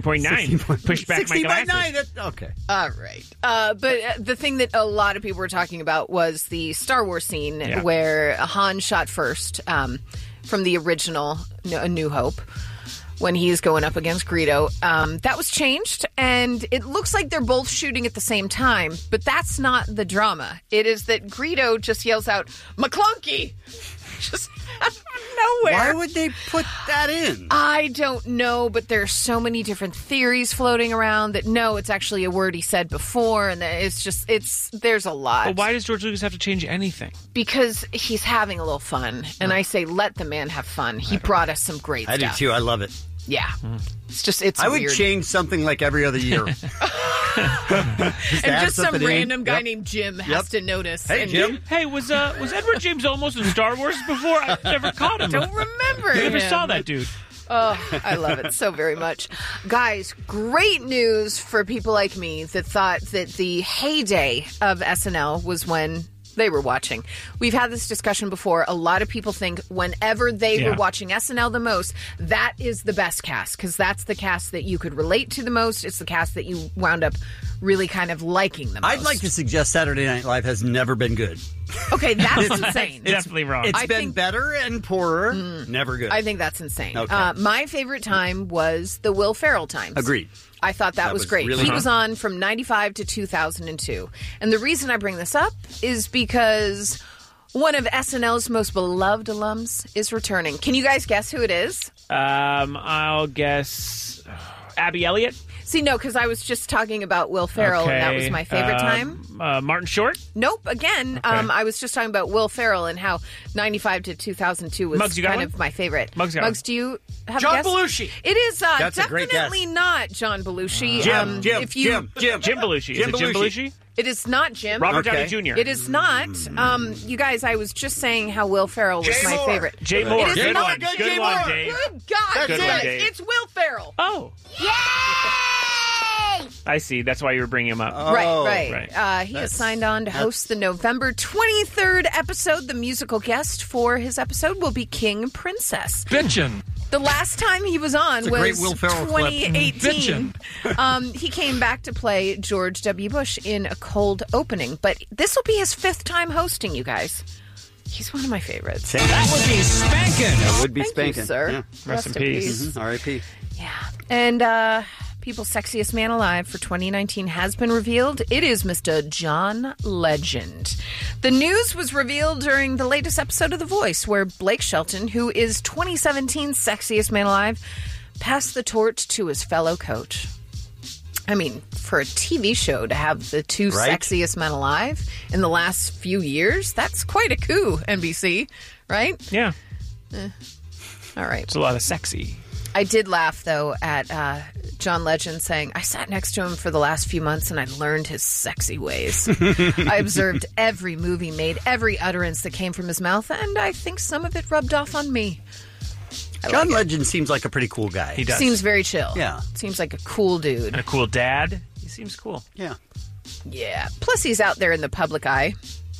16.9. Push back my 16:9. glasses. Okay. All right. But the thing that a lot of people were talking about was the Star Wars scene where Han shot first from the original A New Hope when he's going up against Greedo. That was changed, and it looks like they're both shooting at the same time, but that's not the drama. It is that Greedo just yells out, McClunky! Just out of nowhere. Why would they put that in? I don't know, but there's so many different theories floating around that no, it's actually a word he said before, and that there's a lot. But why does George Lucas have to change anything? Because he's having a little fun, and I say let the man have fun. He brought us some great I stuff. do too. I love it. Yeah. It's I would weird. change something like every other year. And just some random guy named Jim has to notice. Hey, and Jim. Hey, was Edward James Olmos in Star Wars before? I never caught him. Don't remember I never him. saw that dude. Oh, I love it so very much. Guys, great news for people like me that thought that the heyday of SNL was when they were watching. We've had this discussion before. A lot of people think whenever they were watching SNL the most, that is the best cast because that's the cast that you could relate to the most. It's the cast that you wound up really kind of liking the most. I'd like to suggest Saturday Night Live has never been good. Okay, that's insane. Definitely wrong. It's been better and poorer, never good. I think that's insane. Okay. My favorite time was the Will Ferrell times. Agreed. I thought that was great. really He fun. was on from 95 to 2002. And the reason I bring this up is because one of SNL's most beloved alums is returning. Can you guys guess who it is? I'll guess Abby Elliott? See, no, because I was just talking about Will Ferrell, and that was my favorite time. Martin Short? Nope. Again, I was just talking about Will Ferrell and how 95 to 2002 was Muggs, you got kind one? of my favorite. Muggs, do you have John a guess? Belushi. It is That's a great definitely not John Belushi. Jim Jim Belushi. Is it Jim Belushi? It is not Jim. Robert Downey Jr. It is not. You guys, I was just saying how Will Ferrell was my favorite. Jay Moore. It is Good not. one. Good one, Dave. Good God. Good one, Dave. It's Will Ferrell. Oh. I see. That's why you were bringing him up. Right. He has signed on to host the November 23rd episode. The musical guest for his episode will be King Princess. Bitchin'. The last time he was on It's a great was Will Ferrell clip. 2018. He came back to play George W. Bush in a cold opening, but this will be his 5th time hosting, you guys. He's one of my favorites. That would be spanking. That would be Thank spanking. you, sir. Yeah. Rest in peace. R.I.P. And People's Sexiest Man Alive for 2019 has been revealed. It is Mr. John Legend. The news was revealed during the latest episode of The Voice, where Blake Shelton, who is 2017's Sexiest Man Alive, passed the torch to his fellow coach. I mean, for a TV show to have the two sexiest men alive in the last few years, that's quite a coup, NBC, right? Yeah. All right. It's a lot of sexy. I did laugh, though, at John Legend saying, I sat next to him for the last few months and I learned his sexy ways. I observed every move he made, every utterance that came from his mouth, and I think some of it rubbed off on me. John Legend seems like a pretty cool guy. He does. Seems very chill. Yeah. Seems like a cool dude. And a cool dad. He seems cool. Yeah. Yeah. Plus, he's out there in the public eye.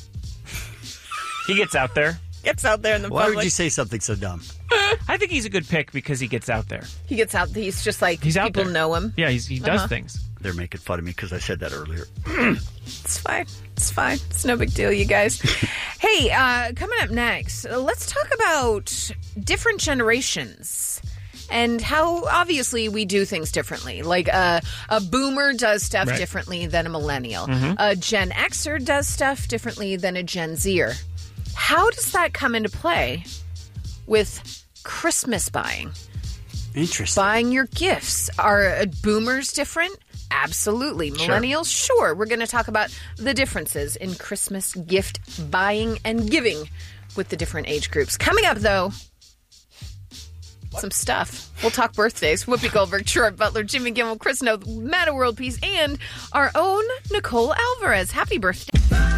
He gets out there. Gets out there in the Why public. would you say something so dumb? I think he's a good pick because he gets out there. He gets out. He's just like, He's out people there. know him. Yeah, he does things. They're making fun of me because I said that earlier. It's fine. It's fine. It's no big deal, you guys. Hey, coming up next, let's talk about different generations and how obviously we do things differently. Like a boomer does stuff differently than a millennial. A Gen Xer does stuff differently than a Gen Zer. How does that come into play with Christmas buying? Interesting. Buying your gifts. Are boomers different? Absolutely. Millennials? Sure. We're going to talk about the differences in Christmas gift buying and giving with the different age groups. Coming up, though, some stuff. We'll talk birthdays. Whoopi Goldberg, Short Butler, Jimmy Kimmel, Chris No, Meta World Peace, and our own Nicole Alvarez. Happy birthday.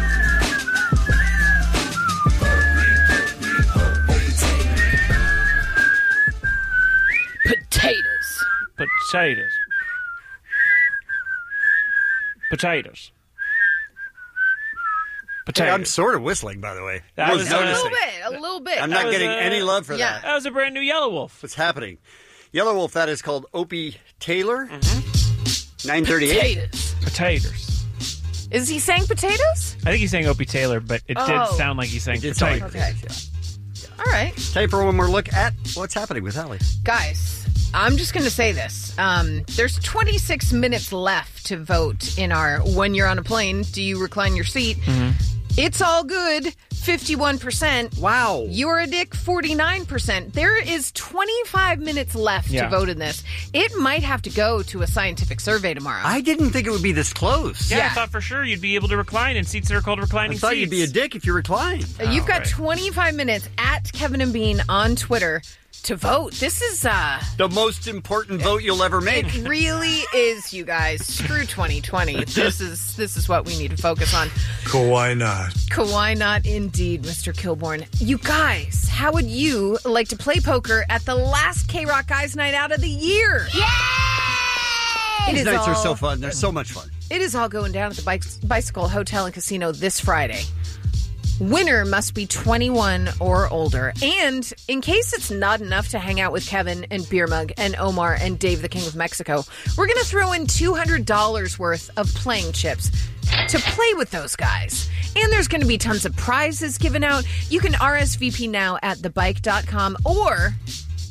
Potatoes. Potatoes. Potatoes. Hey, I'm sort of whistling, by the way. That was noticing. A little bit. I'm not getting any love for that. That was a brand new Yellow Wolf. What's happening? Yellow Wolf, that is called Opie Taylor. 938. Potatoes. Is he saying potatoes? I think he's saying Opie Taylor, but it did sound like he's saying potatoes. Okay. All right. Time for one more look at what's happening with Allie. Guys, I'm just going to say this. There's 26 minutes left to vote in our When You're on a Plane, Do You Recline Your Seat? It's all good, 51%. Wow. You're a dick, 49%. There is 25 minutes left to vote in this. It might have to go to a scientific survey tomorrow. I didn't think it would be this close. Yeah, I thought for sure you'd be able to recline in seats that are called reclining seats. I thought you'd be a dick if you reclined. You've got 25 minutes at Kevin and Bean on Twitter to vote. This is the most important vote you'll ever make. It really is, you guys. Screw 2020. This is what we need to focus on. Kawhi not. Kawhi not indeed, Mr. Kilborn. You guys, how would you like to play poker at the last K-Rock Guys Night Out of the year? Yay! These nights are so fun. They're so much fun. It is all going down at the Bicycle Hotel and Casino this Friday. Winner must be 21 or older. And in case it's not enough to hang out with Kevin and Beer Mug and Omar and Dave the King of Mexico, we're going to throw in $200 worth of playing chips to play with those guys. And there's going to be tons of prizes given out. You can RSVP now at thebike.com or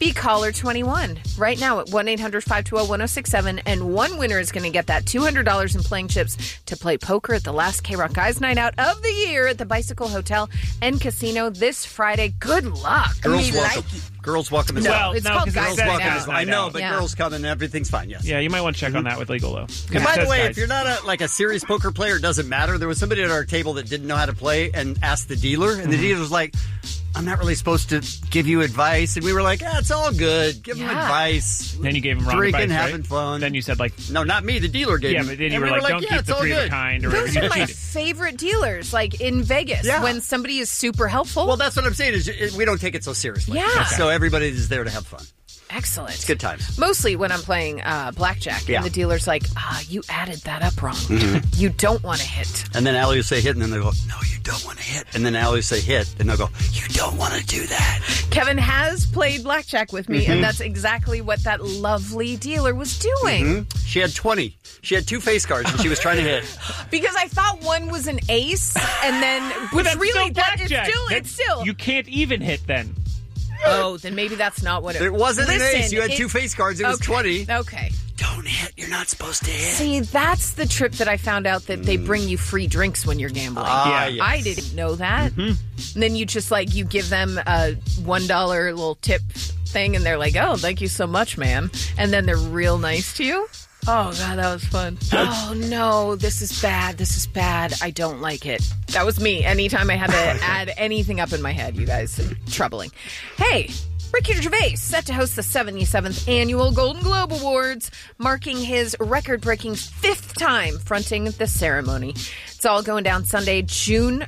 Be caller 21 right now at 1-800-520-1067, and one winner is going to get that $200 in playing chips to play poker at the last K-Rock Guys Night Out of the year at the Bicycle Hotel and Casino this Friday. Good luck. Girls welcome. Girls welcome as well. It's called Guys Night Out. I know, but girls come and everything's fine, yes. Yeah, you might want to check on that with legal, though. And by the way, if you're not a serious poker player, it doesn't matter. There was somebody at our table that didn't know how to play and asked the dealer, and the dealer was like, I'm not really supposed to give you advice. And we were like, it's all good. Give him advice. Then you gave him wrong Drinking, advice, having fun. Then you said, like... No, not me. The dealer gave me. Yeah, but then you were like, don't keep the three of a kind. Or Those are my favorite dealers, like in Vegas, when somebody is super helpful. Well, that's what I'm saying, is we don't take it so seriously. Yeah. Okay. So everybody is there to have fun. Excellent. It's good times. Mostly when I'm playing blackjack, and the dealer's like, you added that up wrong. You don't want to hit. And then Allie will say hit, and then they'll go, no, you don't want to hit. And then Allie will say hit, and they'll go, you don't want to do that. Kevin has played blackjack with me, and that's exactly what that lovely dealer was doing. She had 20. She had 2 face cards, and she was trying to hit. Because I thought one was an ace, and then, which really, it's still. You can't even hit then. Oh, then maybe that's not what it was. It wasn't an ace. You had 2 face cards. It was 20. Okay. Don't hit. You're not supposed to hit. See, that's the trip that I found out that they bring you free drinks when you're gambling. Yes. I didn't know that. And then you just, you give them a $1 little tip thing, and they're like, oh, thank you so much, ma'am. And then they're real nice to you. Oh, God, that was fun. Oh, no, this is bad. This is bad. I don't like it. That was me. Anytime I had to add anything up in my head, you guys. Troubling. Hey, Ricky Gervais set to host the 77th Annual Golden Globe Awards, marking his record-breaking 5th time fronting the ceremony. It's all going down Sunday, January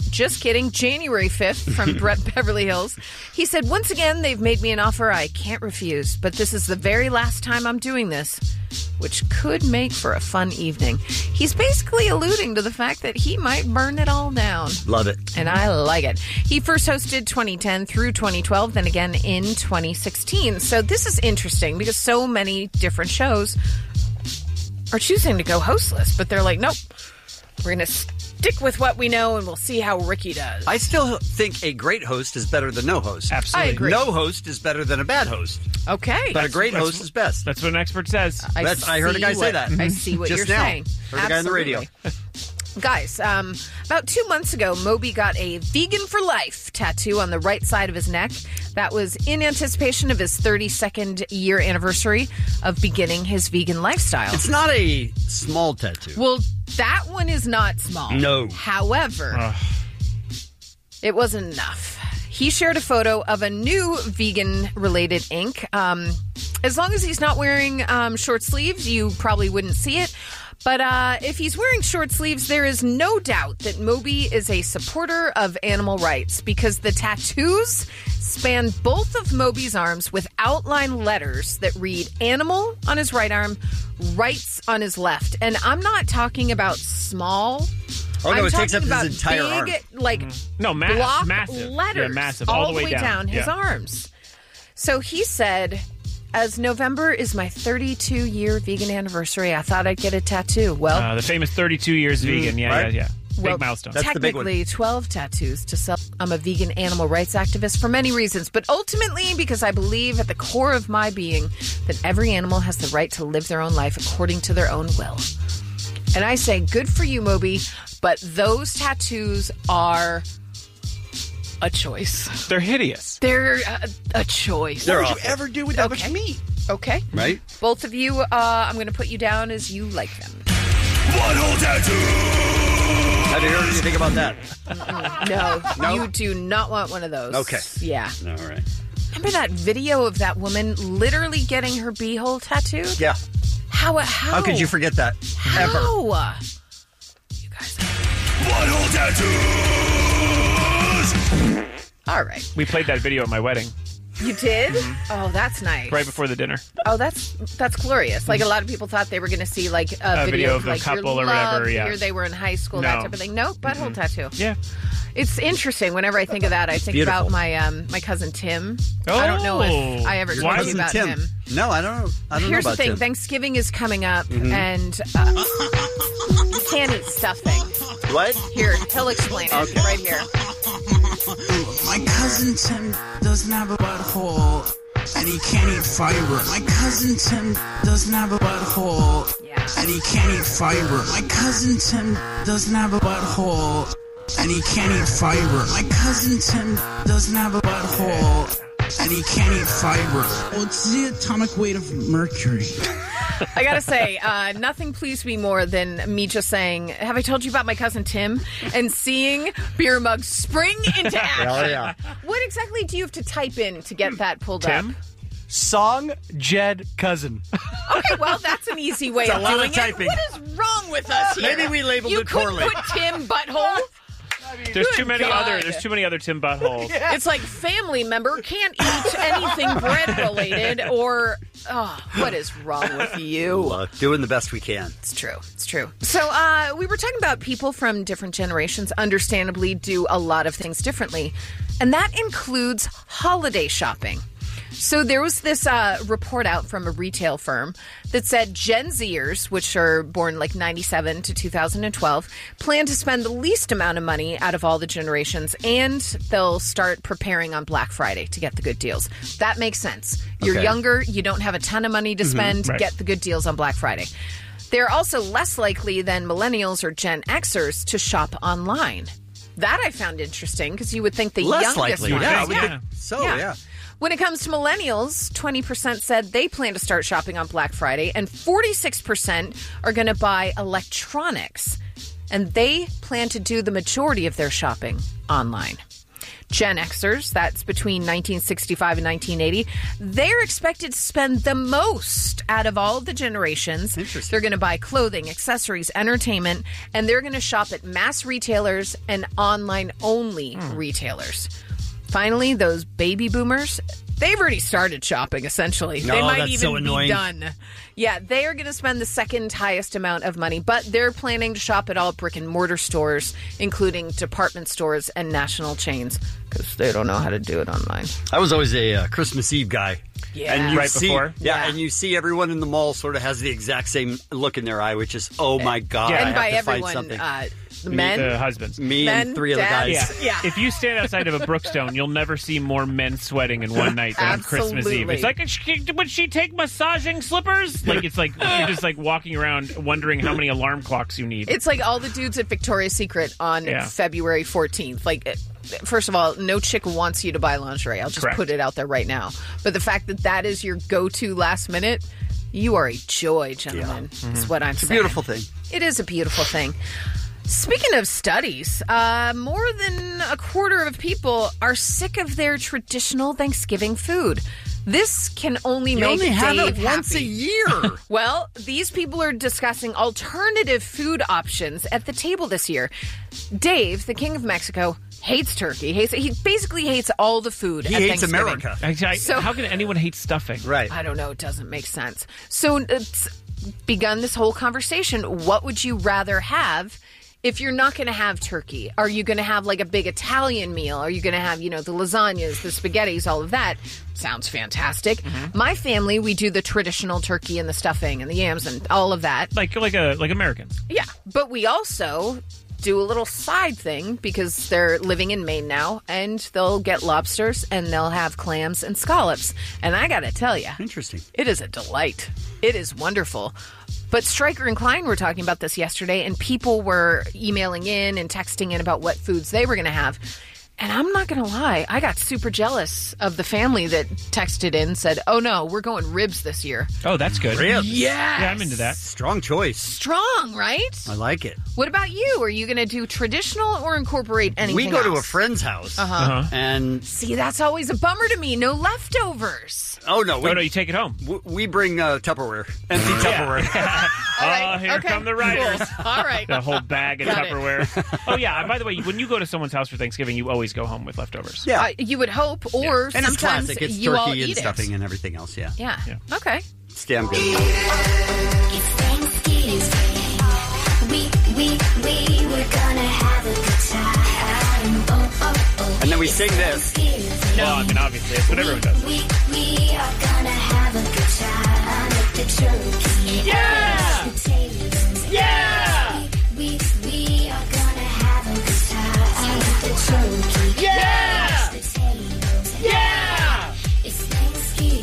5th from Brett Beverly Hills. He said, once again, they've made me an offer I can't refuse, but this is the very last time I'm doing this, which could make for a fun evening. He's basically alluding to the fact that he might burn it all down. Love it. And I like it. He first hosted 2010 through 2012, then again in 2016. So this is interesting because so many different shows are choosing to go hostless, but they're like, nope, we're going to stick with what we know, and we'll see how Ricky does. I still think a great host is better than no host. Absolutely. I agree. No host is better than a bad host. Okay. But a great host is best. That's what an expert says. I heard a guy say that. I see what Just you're now. saying. Heard a guy on the radio. Guys, about 2 months ago, Moby got a Vegan for Life tattoo on the right side of his neck. That was in anticipation of his 32nd year anniversary of beginning his vegan lifestyle. It's not a small tattoo. Well, that one is not small. No. However, it wasn't enough. He shared a photo of a new vegan-related ink. As long as he's not wearing short sleeves, you probably wouldn't see it. But if he's wearing short sleeves, there is no doubt that Moby is a supporter of animal rights because the tattoos span both of Moby's arms with outline letters that read animal on his right arm, rights on his left. And I'm not talking about small. Oh, no, I'm it takes talking up about his entire arm. big, like, No, block massive. letters Yeah, massive. all the way down his Yeah. arms. So he said, as November is my 32-year vegan anniversary, I thought I'd get a tattoo. Well, The famous 32 years vegan. Yeah, right? yeah. Big well, milestone. That's the big one. technically 12 tattoos to sell. I'm a vegan animal rights activist for many reasons, but ultimately because I believe at the core of my being that every animal has the right to live their own life according to their own will. And I say, good for you, Moby, but those tattoos are a choice. They're hideous. They're a choice. They're What would awful. you ever do with that much meat? Okay. Right? Both of you, I'm going to put you down as you like them. One whole tattoo. Have you heard anything about that? No, you do not want one of those. Okay. Yeah. All right. Remember that video of that woman literally getting her beehole tattooed? Yeah. How could you forget that? Ever. How? One whole tattoos. All right. We played that video at my wedding You did? Oh, that's nice. right before the dinner. Oh, that's glorious. Like a lot of people thought they were going to see like a video of the like couple your or whatever, love, yeah. Here they were in high school, No. that type of thing. Nope, butthole tattoo. Yeah. It's interesting. Whenever I think of that, I think beautiful. about my cousin Tim. I don't know if I ever Why told you isn't about Tim. him. No, I don't know. I don't Here's know the about thing: Tim. Thanksgiving is coming up, and you can't eat stuffing. What? Here, he'll explain it right here. My cousin Tim doesn't have a butthole. and he can't eat fiber. My cousin Tim doesn't have a butthole, and he can't eat fiber. My cousin Tim doesn't have a butthole, and he can't eat fiber. My cousin Tim doesn't have a butthole, and he can't eat fiber. Well, it's the atomic weight of mercury. I gotta say, nothing pleased me more than me just saying, have I told you about my cousin Tim? And seeing Beer Mug spring into action. Hell yeah. What exactly do you have to type in to get that pulled up? Song, Jed, cousin. Okay, well, that's an easy way It's a of lot of doing it. typing. What is wrong with us here? Maybe we labeled you it poorly. You couldn't put Tim Butthole? There's Good too many God. other. There's too many other Tim buttholes. It's like family member can't eat anything bread related or what is wrong with you? Look, doing the best we can. It's true. It's true. So we were talking about people from different generations understandably do a lot of things differently. And that includes holiday shopping. So there was this report out from a retail firm that said Gen Zers, which are born like 97 to 2012, plan to spend the least amount of money out of all the generations, and they'll start preparing on Black Friday to get the good deals. That makes sense. You're Okay. younger, you don't have a ton of money to spend, Right. get the good deals on Black Friday. They're also less likely than millennials or Gen Xers to shop online. That I found interesting because you would think the Less youngest likely, ones. yeah, I would think so, yeah. When it comes to millennials, 20% said they plan to start shopping on Black Friday, and 46% are going to buy electronics. And they plan to do the majority of their shopping online. Gen Xers, that's between 1965 and 1980, they're expected to spend the most out of all of the generations. They're going to buy clothing, accessories, entertainment, and they're going to shop at mass retailers and online-only retailers. Finally, those baby boomers, they've already started shopping, essentially. They Oh, might that's even so be annoying. done. Yeah, they are going to spend the second highest amount of money, but they're planning to shop at all brick and mortar stores, including department stores and national chains, because they don't know how to do it online. I was always a Christmas Eve guy. Yeah. And you Right see, before? Yeah, and you see everyone in the mall sort of has the exact same look in their eye, which is, oh my God, I And have by to find everyone, something. the men, The husbands. Me men, and 3 other dads. guys. Yeah. If you stand outside of a Brookstone, you'll never see more men sweating in one night than on Christmas Eve. Absolutely. It's like, would she take massaging slippers? Like, it's like you're just like walking around wondering how many alarm clocks you need. It's like all the dudes at Victoria's Secret on Yeah. February 14th. Like, first of all, no chick wants you to buy lingerie. I'll just Correct. put it out there right now. But the fact that that is your go-to last minute, you are a joy, gentlemen, is what I'm It's a saying. beautiful thing. It is a beautiful thing. Speaking of studies, more than a quarter of people are sick of their traditional Thanksgiving food. This can only You make only have Dave it once happy. a year. Well, these people are discussing alternative food options at the table this year. Dave, the King of Mexico, hates turkey. He basically hates all the food He at hates Thanksgiving. America. So- how can anyone hate stuffing? Right. I don't know. It doesn't make sense. So it's begun this whole conversation. What would you rather have if you're not going to have turkey? Are you going to have like a big Italian meal? Are you going to have, the lasagnas, the spaghettis, all of that? Sounds fantastic. My family, we do the traditional turkey and the stuffing and the yams and all of that. Like Americans. Yeah, but we also do a little side thing because they're living in Maine now, and they'll get lobsters and they'll have clams and scallops. And I got to tell you, Interesting. it is a delight. It is wonderful. But Stryker and Klein were talking about this yesterday, and people were emailing in and texting in about what foods they were going to have. And I'm not going to lie, I got super jealous of the family that texted in and said, oh no, we're going ribs this year. Oh, that's good. Ribs. Yes. Yeah, I'm into that. Strong choice. Strong, right? I like it. What about you? Are you going to do traditional or incorporate anything We go to a else? friend's house, Uh-huh. and See, that's always a bummer to me. No leftovers. oh no, Oh, no, you take it home. we bring Tupperware, empty Tupperware. All right, Here okay, come the riders. cool. All right. The whole bag of Got it. Tupperware. Oh, yeah. And by the way, when you go to someone's house for Thanksgiving, you always go home with leftovers. Yeah. You would hope, or And it's sometimes classic. It's you all turkey and eat stuffing it. and everything else. Yeah. Yeah. Okay. It's damn good. We're gonna have a good time. And then we sing this. Well, I mean, obviously, it's what everyone does. We are gonna have a good time with the turkey. Yeah! Potatoes. Yeah! We are gonna have a good time with the turkey. Yeah! Potatoes. Yeah! It's Thanksgiving.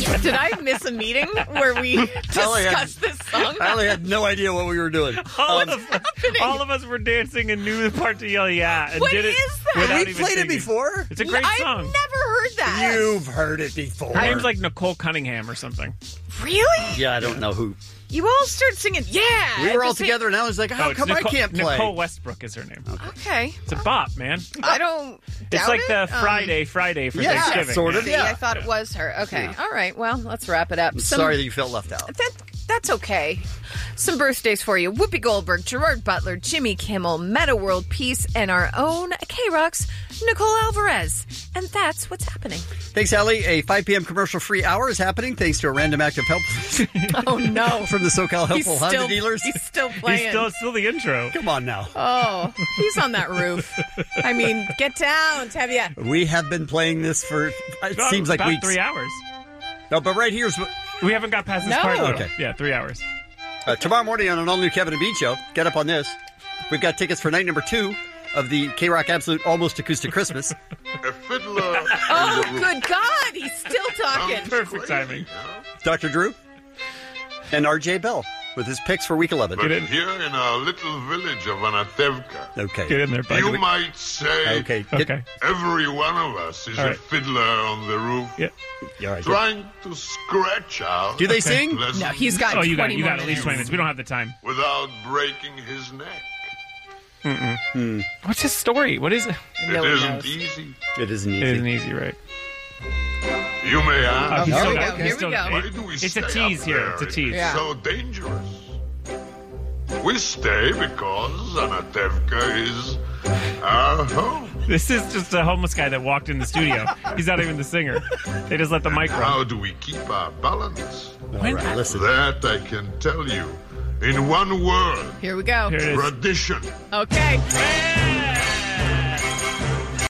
Did I miss a meeting where we discussed this song? I only had no idea what we were doing. All of us were dancing and knew the part to yell "yeah" and What did it is that? without We even played it thinking. before. It's a great I've song. never heard that. You've heard it before. Her name's like Nicole Cunningham or something. Really? Yeah, I don't know who. You all started singing, yeah. We were all Just say- together, and I was like, how it's come Nicole, I can't play? Nicole Westbrook is her name. Okay. It's a bop, man. I don't It's doubt like it. the Friday for Thanksgiving. sort of, See, yeah. I thought it was her. Okay. Yeah. All right. Well, let's wrap it up. I'm sorry that you felt left out. That's okay. Some birthdays for you. Whoopi Goldberg, Gerard Butler, Jimmy Kimmel, Meta World Peace, and our own K-Rock's Nicole Alvarez. And that's what's happening. Thanks, Allie. A 5 p.m. commercial-free hour is happening thanks to a random act of help. Oh, no. From the SoCal Helpful Honda dealers. He's still playing. It's still the intro. Come on now. Oh, he's on that roof. I mean, get down, Tevye. We have been playing this for, it seems like about weeks. 3 hours. No, but right here's what... We haven't got past this No. part. though. Okay. Yeah, 3 hours. Tomorrow morning on an all-new Kevin and Bean show, get up on this. We've got tickets for night number 2 of the K-Rock Absolute Almost Acoustic Christmas. A fiddler. Oh, good God. He's still talking. Perfect timing. Dr. Drew and RJ Bell with his picks for week 11. But here in our little village of Anatevka, Okay. Get in there, bud. you might say Okay. Okay. every one of us is All a right. fiddler on the roof, Yeah. All right. trying to scratch out. Do they sing? pleasant No, he's got Oh, you 20 got more at least minutes. 20 minutes. We don't have the time. without breaking his neck. What's his story? What is it? No it one isn't knows. easy. It isn't It easy. isn't easy, right? You may ask. He's Here still we got- go, he's here we still- go. Why do we It's a stay tease up here. there? It's a tease. Yeah. So dangerous. We stay because Anatevka is our home. This is just a homeless guy that walked in the studio. He's not even the singer. They just let the mic run. How do we keep our balance? All right, listen. That I can tell you in one word. Here we go. Here it is. Tradition. Okay.